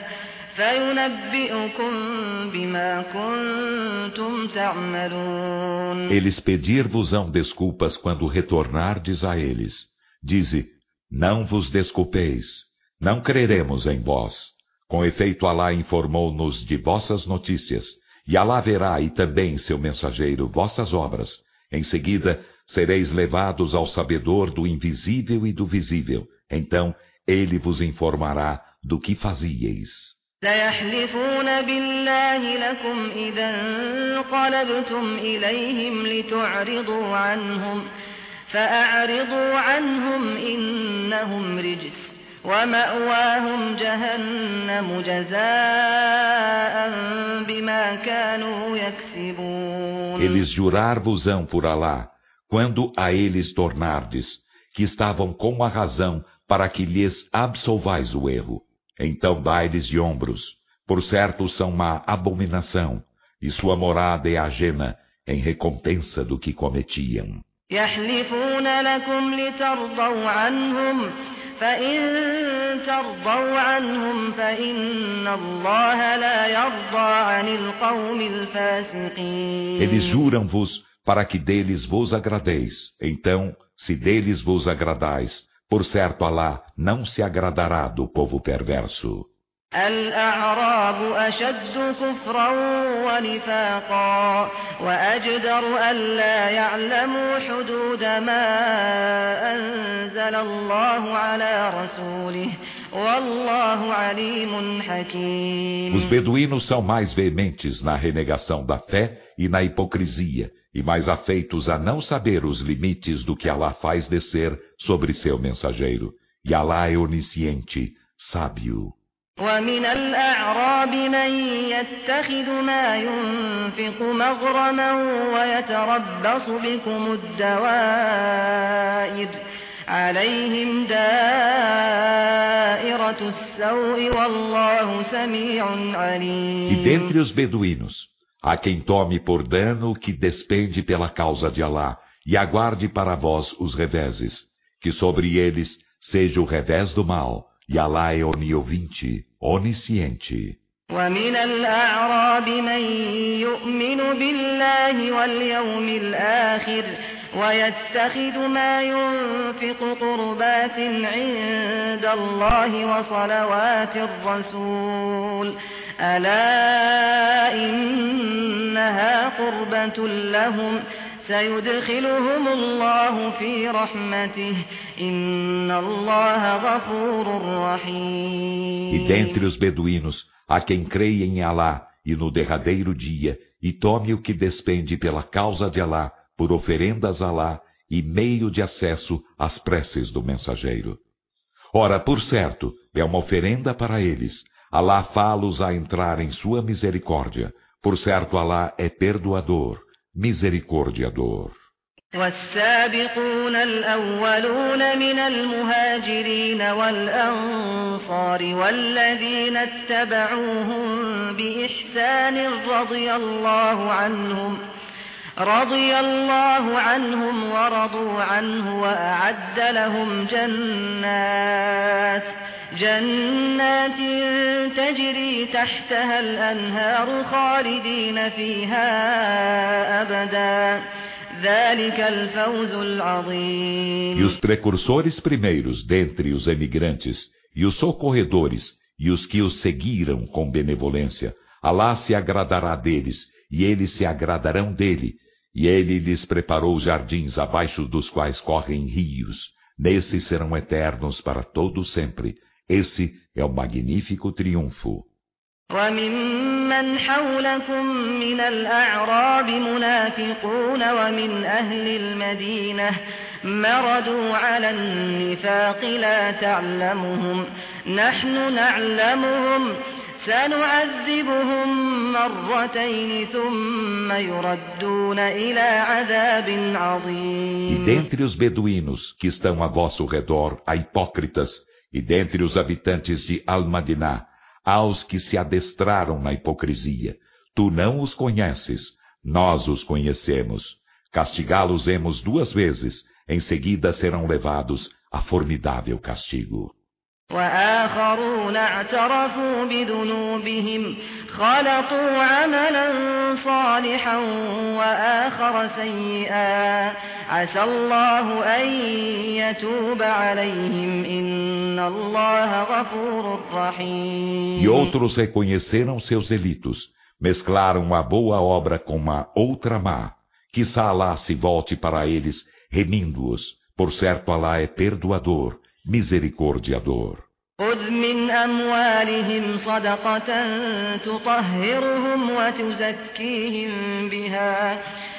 B: فينبئكم بما كنتم تعملون.
A: Eles pedir-vos-ão desculpas quando retornardes a eles. Dize, não vos desculpeis, não creremos em vós. Com efeito, Alá informou-nos de vossas notícias, e Alá verá e também seu mensageiro vossas obras. Em seguida, sereis levados ao sabedor do invisível e do visível. Então, ele vos informará do que fazieis.
B: سيحلفون بالله لكم إذا انقلبتم إليهم لتعرضوا عنهم فأعرضوا عنهم إنهم رجس ومأواهم جهنم جزاء بما كانوا يكسبون.
A: Eles jurar-vos-ão por Alá, quando a eles tornardes, que estavam com a razão para que lhes absolvais o erro. Então dai-lhes de ombros, por certo são uma abominação, e sua morada é ajena em recompensa do que cometiam.
B: يحلفون لكم لترضوا عنهم فإن ترضوا عنهم فإن الله لا يرضى عن القوم الفاسقين.
A: Eles juram-vos para que deles vos agradeis. Então, se deles vos agradais, por certo, Alá não se agradará do povo perverso.
B: الأعراب أشد كفرا ونفاقا وأجدر ألا يعلموا حدود ما أنزل الله على رسوله والله عليم حكيم.
A: Os beduínos são mais veementes na renegação da fé e na hipocrisia, e mais afeitos a não saber os limites do que Alá faz descer sobre seu mensageiro. E Alá é onisciente, sábio.
B: ومن الأعراب من يتخذ ما ينفق مغرما ويتربص بكم الدوائر عليهم دائرة السوء والله سميع عليم.
A: E dentre os beduínos, há quem tome por dano o que despende pela causa de Alá, e aguarde para vós os reveses, que sobre eles seja o revés do mal, e Alá é oniovinte, onisciente.
B: ومن الأعراب من يؤمن بالله واليوم الآخر ويتخذ ما ينفق قربات عند الله وصلوات الرسول ألا إنها قربة لهم سيدخلهم الله في رحمته إن الله غفور رحيم.
A: E dentre os beduínos há quem creia em Alá e no derradeiro dia e tome o que despende pela causa de Alá por oferendas a Alá e meio de acesso às preces do mensageiro. Ora, por certo, é uma oferenda para eles. Alá fá-los a entrar em sua misericórdia. Por certo, Alá é perdoador, misericordiador.
B: والسابقون الأولون من المهاجرين والأنصار والذين اتبعوهم بإحسان رضي الله عنهم رضي الله عنهم ورضوا عنه وأعد لهم جنات جنات تجري تحتها الأنهار خالدين فيها أبدا ذلك الفوز العظيم.
A: E os precursores primeiros dentre os emigrantes, e os socorredores, e os que os seguiram com benevolência, Alá se agradará deles, e eles se agradarão dele, e ele lhes preparou jardins abaixo dos quais correm rios. Nesses serão eternos para todo sempre. Esse é o magnífico triunfo.
B: وممن حولكم من الأعراب منافقون ومن أهل المدينة مردوا على النفاق لا تعلمهم نحن نعلمهم سنعذبهم مرتين ثم يردون إلى عذاب عظيم.
A: E dentre os beduínos que estão a vosso redor há hipócritas, e dentre os habitantes de Al-Madinah aos que se adestraram na hipocrisia. Tu não os conheces, nós os conhecemos. Castigá-los-emos duas vezes, em seguida serão levados a formidável castigo.
B: وآخرون اعترفوا بذنوبهم خلطوا عملا صالحا وآخر سيئا عسى الله أن يتوب عليهم إن الله غفور رحيم.
A: E outros reconheceram seus delitos, mesclaram a boa obra com a outra má. Quizá Alá se volte para eles, remindo-os. Por certo, Alá é perdoador, misericordiador.
B: خذ من أموالهم صدقة تطهرهم وتزكيهم بها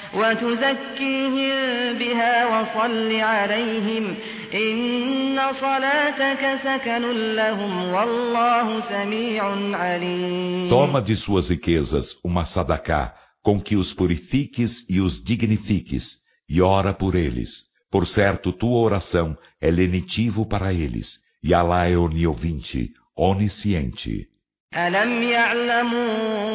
B: وتزكيهم بها وصل عليهم إن صلاتك سكن لهم والله سميع عليم.
A: Toma de suas riquezas uma sadaqá, com que os purifiques e os dignifiques, e ora por eles. Por certo, tua oração é lenitivo para eles, e Alá é oniovinte, onisciente.
B: ألم يعلموا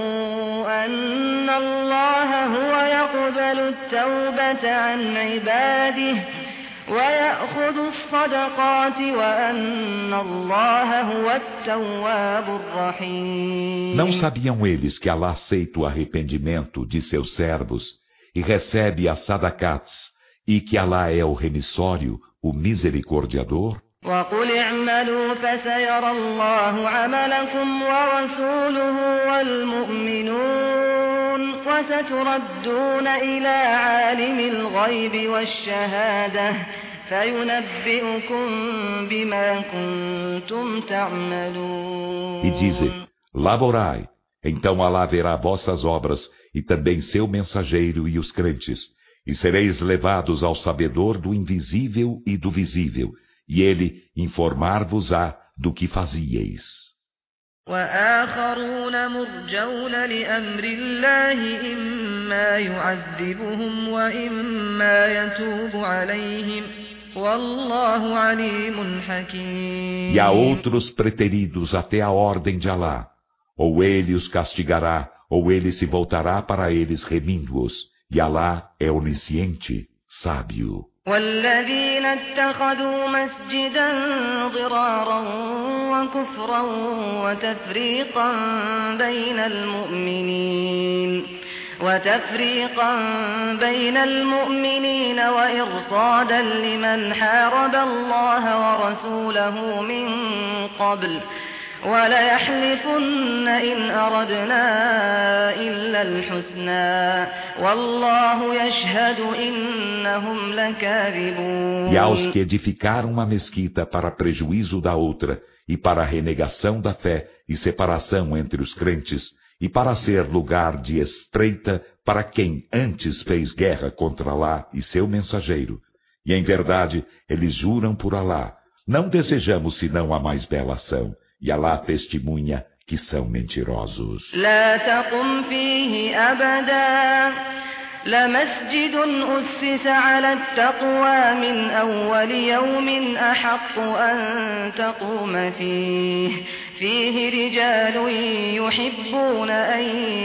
B: أن الله هو يقبل التوبة عن عباده ويأخذ الصدقات وأن الله هو التواب الرحيم.
A: Não sabiam eles que Alá aceita o arrependimento de seus servos e recebe as sadaqats, e que Alá é o remissório, o misericordiador?
B: وقل اعملوا فسيرى الله عملكم ورسوله والمؤمنون وستردون إلى عالم الغيب والشهادة فينبئكم بما كنتم تعملون.
A: E dize, laborai, então Alá verá vossas obras e também seu mensageiro e os crentes, e sereis levados ao sabedor do invisível e do visível, e ele informar-vos-á do que fazieis.
B: وآخرون مرجون لأمر الله إما يعذبهم وإما يتوب عليهم والله عليم حكيم.
A: E há outros preteridos até a ordem de Alá. Ou ele os castigará, ou ele se voltará para eles remindo-os. E Alá é onisciente, sábio.
B: والذين اتخذوا مسجدا ضرارا وكفرا وتفريقا بين المؤمنين وتفريقا بين المؤمنين وإرصادا لمن حارب الله ورسوله من قبل وليحلفن إن أردنا إلا الحسنى والله يشهد إنهم لكاذبون.
A: E aos que edificaram uma mesquita para prejuízo da outra, e para a renegação da fé e separação entre os crentes, e para ser lugar de estreita para quem antes fez guerra contra Alá e seu mensageiro. E em verdade, eles juram por Alá, não desejamos senão a mais bela ação. E Alá testemunha que são mentirosos.
B: لا تقم فيه أبدا لمسجد أسس على التقوى من أول يوم أحق أن تقوم فيه فيه رجال يحبون أن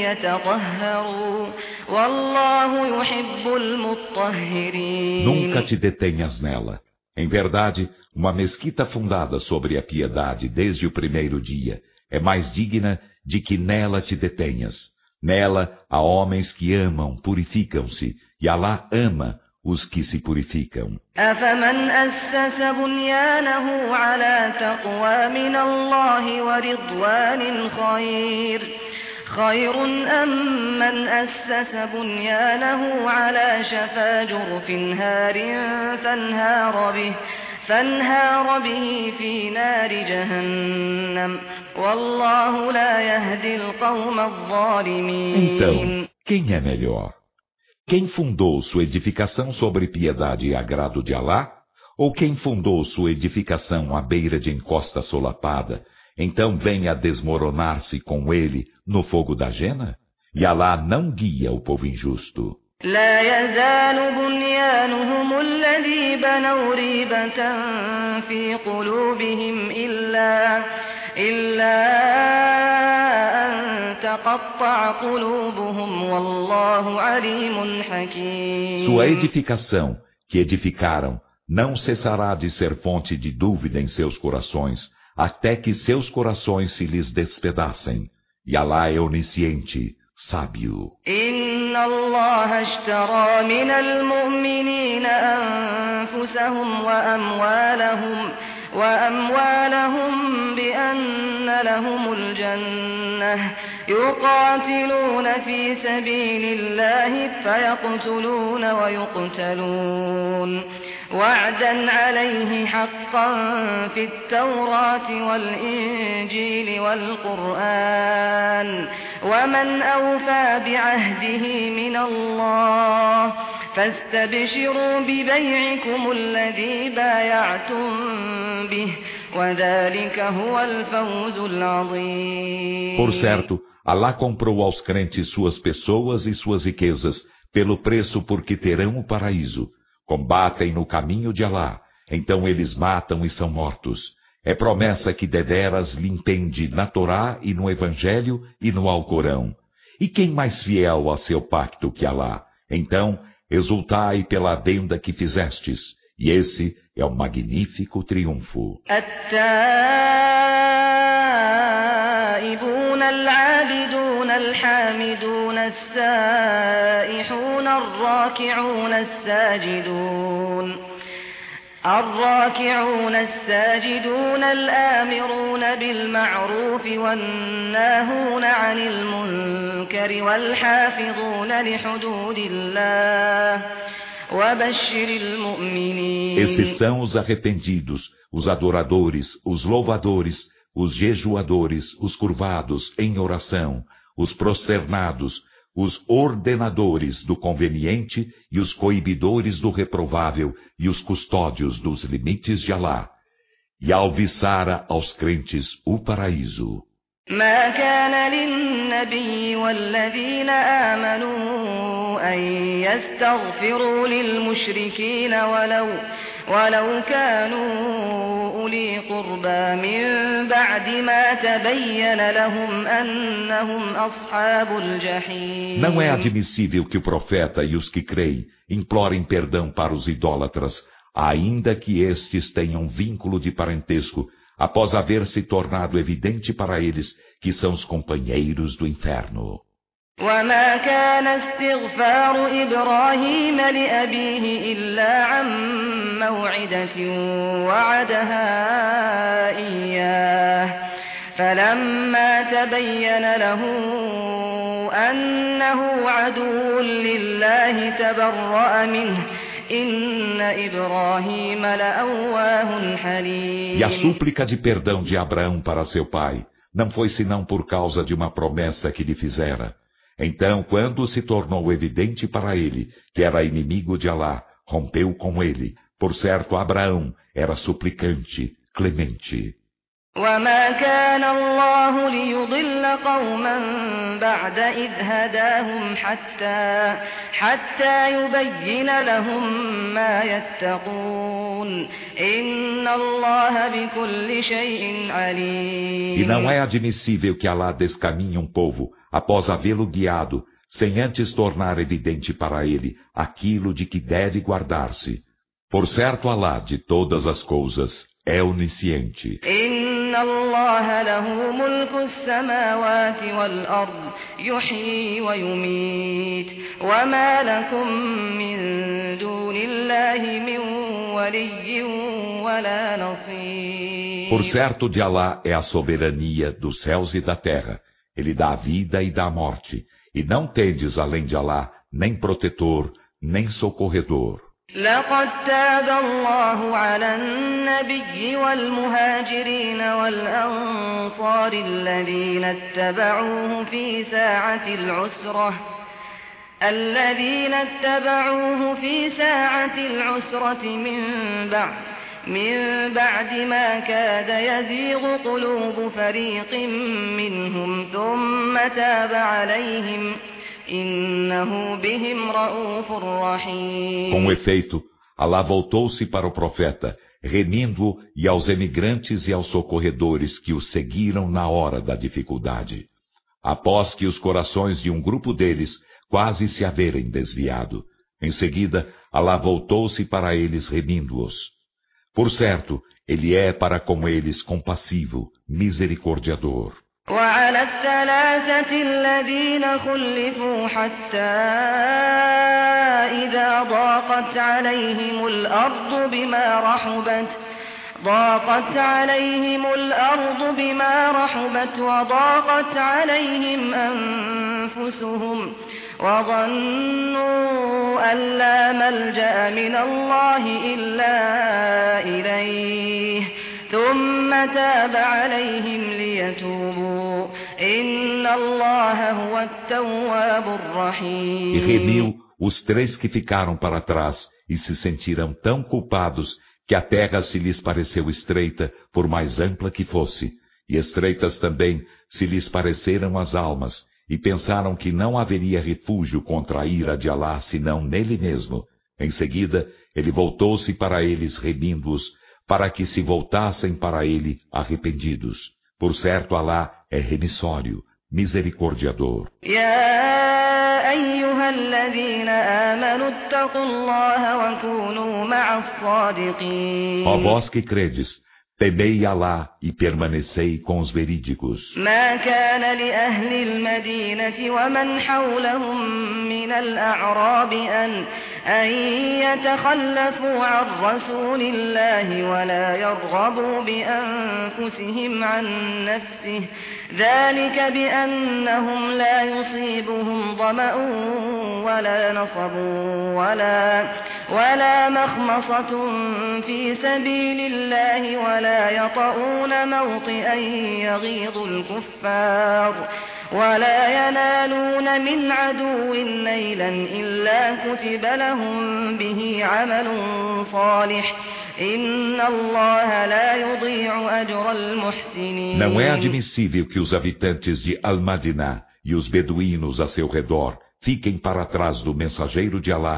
B: يتطهروا والله يحب المطهرين.
A: Nunca te detenhas nela. Em verdade, uma mesquita fundada sobre a piedade desde o primeiro dia é mais digna de que nela te detenhas. Nela há homens que amam, purificam-se, e Alá ama os que se purificam.
B: أفمن أسس بنيانه على تقوى من الله ورضوان خير خير أم من أسس بنيانه على شفا جرف هار فانهار به فانهار به في نار جهنم والله لا يهدي القوم الظالمين.
A: Então, quem é melhor? Quem fundou sua edificação sobre piedade e agrado de Alá? Ou quem fundou sua edificação à beira de encosta solapada, então vem a desmoronar-se com ele no fogo da jena? E Alá não guia o povo injusto.
B: لا يزال بنيانهم الذي بنوا ريبة في قلوبهم إلا إلا أن تقطع قلوبهم والله عليم حكيم.
A: Sua edificação, que edificaram, não cessará de ser fonte de dúvida em seus corações, até que seus corações se lhes despedacem. E Alá é onisciente, sábio.
B: إن الله اشترى من المؤمنين أنفسهم وأموالهم وأموالهم بأن لهم الجنة يقاتلون في سبيل الله فيقتلون ويقتلون وعدا عليه حقا في التوراة والإنجيل والقرآن ومن أوفى بعهده من الله فاستبشروا ببيعكم الذي بايعتم به وذلك هو الفوز العظيم.
A: Por certo, Alá comprou aos crentes suas pessoas e suas riquezas pelo preço por que terão o paraíso. Combatem no caminho de Alá, então eles matam e são mortos. É promessa que deveras lhe entende na Torá e no Evangelho e no Alcorão. E quem mais fiel a seu pacto que Alá? Então, exultai pela venda que fizestes, e esse é o magnífico triunfo.
B: التائبون العابدون الحامدون السائحون الراكعون الساجدون الراكعون الساجدون الآمرون بالمعروف والناهون عن المنكر والحافظون لحدود الله وبشر المؤمنين.
A: Esses são os arrependidos, os adoradores, os louvadores, os jejuadores, os curvados em oração, os prosternados, os ordenadores do conveniente e os coibidores do reprovável e os custódios dos limites de Alá. E alviçara aos crentes o paraíso.
B: ما كان للنبي والذين آمنوا أن يستغفروا للمشركين ولو ولو كانوا أولي قربى من بعد ما تبين لهم أنهم أصحاب الجحيم.
A: Não é admissível que o profeta e os que creem implorem perdão para os idólatras, ainda que estes tenham vínculo de parentesco, após haver se tornado evidente para eles que são os companheiros do inferno.
B: وما كان استغفار إبراهيم لأبيه إلا عن موعدة وعدها إياه فلما تبين له أنه عدو لله تبرأ منه إن إبراهيم لأواه حليم.
A: E a súplica de perdão de Abraão para seu pai não foi senão por causa de uma promessa que lhe fizera. Então, quando se tornou evidente para ele que era inimigo de Alá, rompeu com ele. Por certo, Abraão era suplicante, clemente.
B: وما كان الله ليضل قوما بعد إذ هداهم حتى حتى يبين لهم ما يتقون إن الله بكل شيء عليم.
A: E não é admissível que Alá descaminhe um povo após havê-lo guiado, sem antes tornar evidente para ele aquilo de que deve guardar-se. Por certo, Alá de todas as coisas é onisciente.
B: إن الله له ملك السماوات والأرض يحيي ويميت وما لكم من دون الله من ولي ولا نصير.
A: Por certo, de Alá é a soberania dos céus e da terra. Ele dá a vida e dá a morte. E não tendes além de Alá nem protetor, nem socorredor.
B: لقد تاب الله على النبي والمهاجرين والأنصار الذين اتبعوه في ساعة العسرة الذين اتبعوه في ساعة العسرة من بعد من بعد ما كاد يزيغ قلوب فريق منهم ثم تاب عليهم إنه بهم رؤوف رحيم.
A: Com efeito, Alá voltou-se para o profeta, remindo-o e aos emigrantes e aos socorredores que o seguiram na hora da dificuldade. Após que os corações de um grupo deles quase se haverem desviado. Em seguida, Alá voltou-se para eles remindo-os. Por certo, ele é para com eles compassivo, misericordiador.
B: وعلى الثلاثة الذين خلفوا حتى إذا ضاقت عليهم الأرض بما رحبت ضاقت عليهم الأرض بما رحبت وضاقت عليهم أنفسهم وظنوا أن لا ملجأ من الله إلا إليه ثم تاب عليهم ليتوبوا إن الله هو التواب الرحيم.
A: E remiu os três que ficaram para trás e se sentiram tão culpados que a terra se lhes pareceu estreita, por mais ampla que fosse, e estreitas também se lhes pareceram as almas, e pensaram que não haveria refúgio contra a ira de Alá senão nele mesmo. Em seguida, ele voltou-se para eles remindo-os, para que se voltassem para ele arrependidos. Por certo, Alá é remissório, misericordiador.
B: يا أيها الذين آمنوا اتقوا الله وكونوا مع الصادقين.
A: Ó vós que credes, temei Alá e permanecei com os verídicos.
B: ما كان لأهل المدينة ومن حولهم من الأعراب أن أن يتخلفوا عن رسول الله ولا يرغبوا بأنفسهم عن نفسه ذلك بأنهم لا يصيبهم ظمأ ولا نصب ولا ولا مخمصة في سبيل الله ولا يطؤون موطئا يغيظ الكفار ولا ينالون من عدو نيلا إلا كتب لهم به عمل صالح إن الله لا يضيع أجر المحسنين.
A: Não é admissível que os habitantes de Al-Madinah e os beduínos a seu redor fiquem para trás do mensageiro de Alá,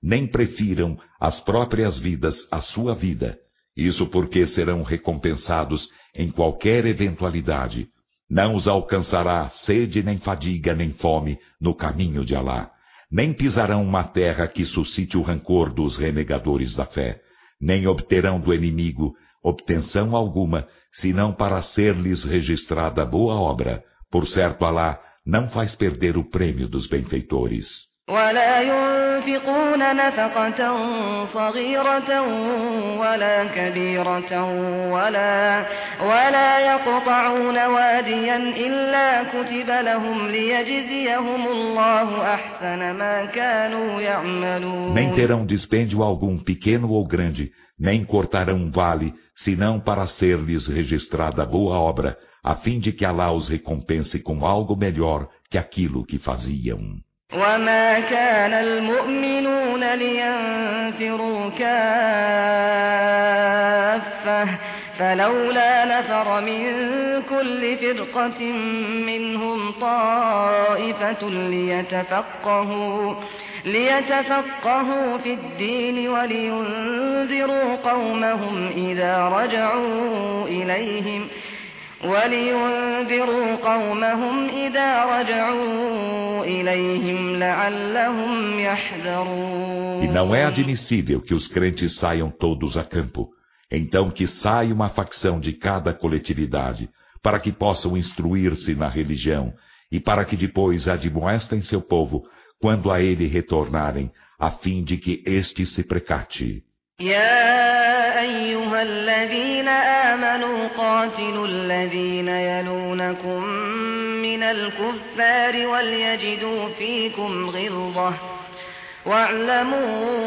A: nem prefiram as próprias vidas à sua vida. Isso porque serão recompensados em qualquer eventualidade. Não os alcançará sede, nem fadiga, nem fome no caminho de Alá. Nem pisarão uma terra que suscite o rancor dos renegadores da fé. Nem obterão do inimigo obtenção alguma, senão para ser-lhes registrada boa obra. Por certo, Alá não faz perder o prêmio dos benfeitores.
B: ولا ينفقون نفقة صغيرة ولا كبيرة ولا ولا يقطعون واديا إلا كتب لهم ليجزيهم الله أحسن ما كانوا يعملون.
A: Nem terão dispêndio algum, pequeno ou grande, nem cortarão um vale, senão para ser-lhes registrada boa obra, a fim de que Alá os recompense com algo melhor que aquilo que faziam.
B: وما كان المؤمنون لينفروا كافة فلولا نفر من كل فرقة منهم طائفة ليتفقهوا ليتفقهوا في الدين ولينذروا قومهم إذا رجعوا إليهم ولينذروا قومهم إذا رجعوا إليهم لعلهم يحذرون.
A: E não é admissível que os crentes saiam todos a campo. Então que saia uma facção de cada coletividade, para que possam instruir-se na religião, e para que depois admoestem seu povo, quando a ele retornarem, a fim de que este se precate.
B: يا أيها الذين آمنوا قاتلوا الذين يلونكم من الكفار وليجدوا فيكم غلظة واعلموا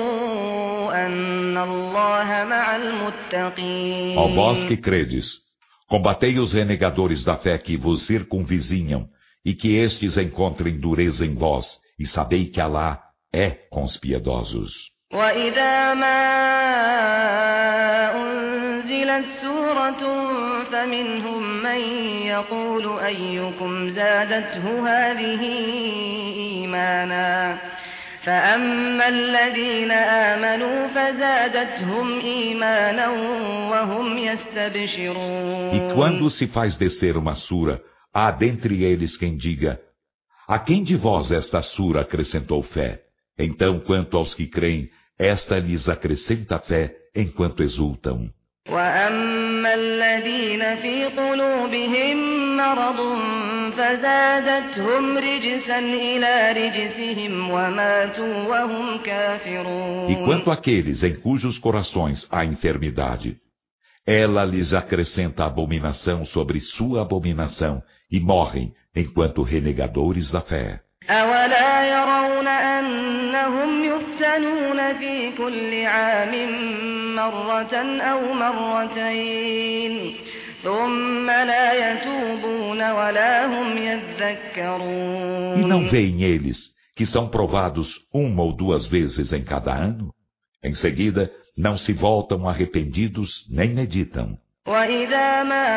B: أن الله مع المتقين.
A: Ó vós que credes, combatei os renegadores da fé que vos circunvizinham, e que estes encontrem dureza em vós, e sabei que Alá é com os piedosos.
B: وَإِذَا مَا أُنْزِلَتْ سُورَةٌ فَمِنْهُمْ مَنْ يَقُولُ أَيُّكُمْ زَادَتْهُ هَذِهِ إِيمَانًا فَأَمَّا الَّذِينَ آمَنُوا فَزَادَتْهُمْ إِيمَانًا وَهُمْ يَسْتَبْشِرُونَ.
A: E quando se faz descer uma sura, há dentre eles quem diga: a quem de vós esta sura acrescentou fé? Então, quanto aos que creem, esta lhes acrescenta fé enquanto exultam.
B: وَأَمَّا الَّذِينَ فِي قُلُوبِهِم مَّرَضٌ فَزَادَتْهُمْ رِجْسًا إِلَى رِجْسِهِمْ وَمَاتُوا وَهُمْ كَافِرُونَ.
A: E quanto àqueles em cujos corações há enfermidade, ela lhes acrescenta abominação sobre sua abominação e morrem enquanto renegadores da fé.
B: أَوَلَا يَرَوْنَ أَنَّهُمْ يُفْتَنُونَ فِي كُلِّ عَامٍ مَّرَّةً أَوْ مَرَّتَيْنِ ثُمَّ لَا يَتُوبُونَ وَلَا هُمْ يَذَّكَّرُونَ.
A: E não veem eles que são provados uma ou duas vezes em cada ano? Em seguida, não se voltam arrependidos nem meditam.
B: وَإِذَا مَا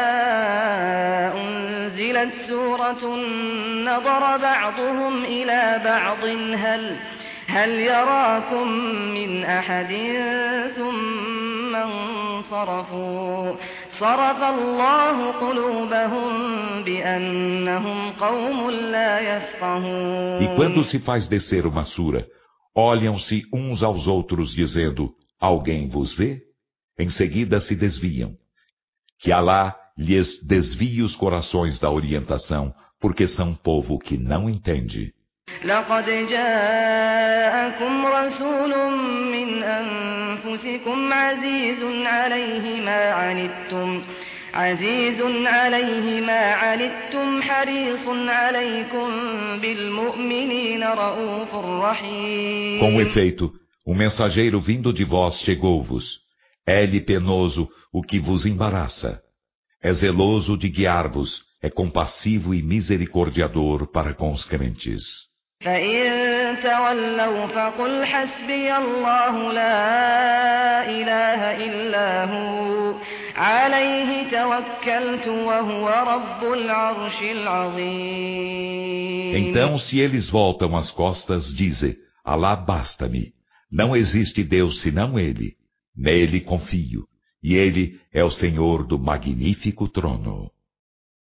B: أُنْزِلَتْ سُورَةٌ نَظَرَ بَعْضُهُمْ إِلَى بَعْضٍ هَلْ هَلْ يَرَاكُمْ مِنْ أَحَدٍ ثُمَّ انصَرَفُوا صَرَفَ اللَّهُ قُلُوبَهُمْ بِأَنَّهُمْ قَوْمٌ لَا يَفْقَهُونَ.
A: E quando se faz descer uma sura, olham-se uns aos outros dizendo: alguém vos vê? Em seguida se desviam. Que Alá lhes desvie os corações da orientação, porque são povo que não entende.
B: لقد جاءكم رسول من أنفسكم عزيز عليه ما عنتم عزيز عليه ما عنتم حريص عليكم بالمؤمنين رؤوف رحيم.
A: Com efeito, um mensageiro vindo de vós chegou-vos. É-lhe penoso o que vos embaraça. É zeloso de guiar-vos, é compassivo e misericordiador para com os crentes.
B: فَإِن تَوَلَّوْا فَقُلْ حَسْبِيَ اللَّهُ لَا إِلَٰهَ إِلَّا هُوَ عَلَيْهِ تَوَكَّلْتُ وَهُوَ رَبُّ الْعَرْشِ الْعَظِيمِ.
A: Então, se eles voltam as costas, dize: Alá basta-me. Não existe Deus senão Ele. Nele confio, e Ele é o Senhor do magnífico trono.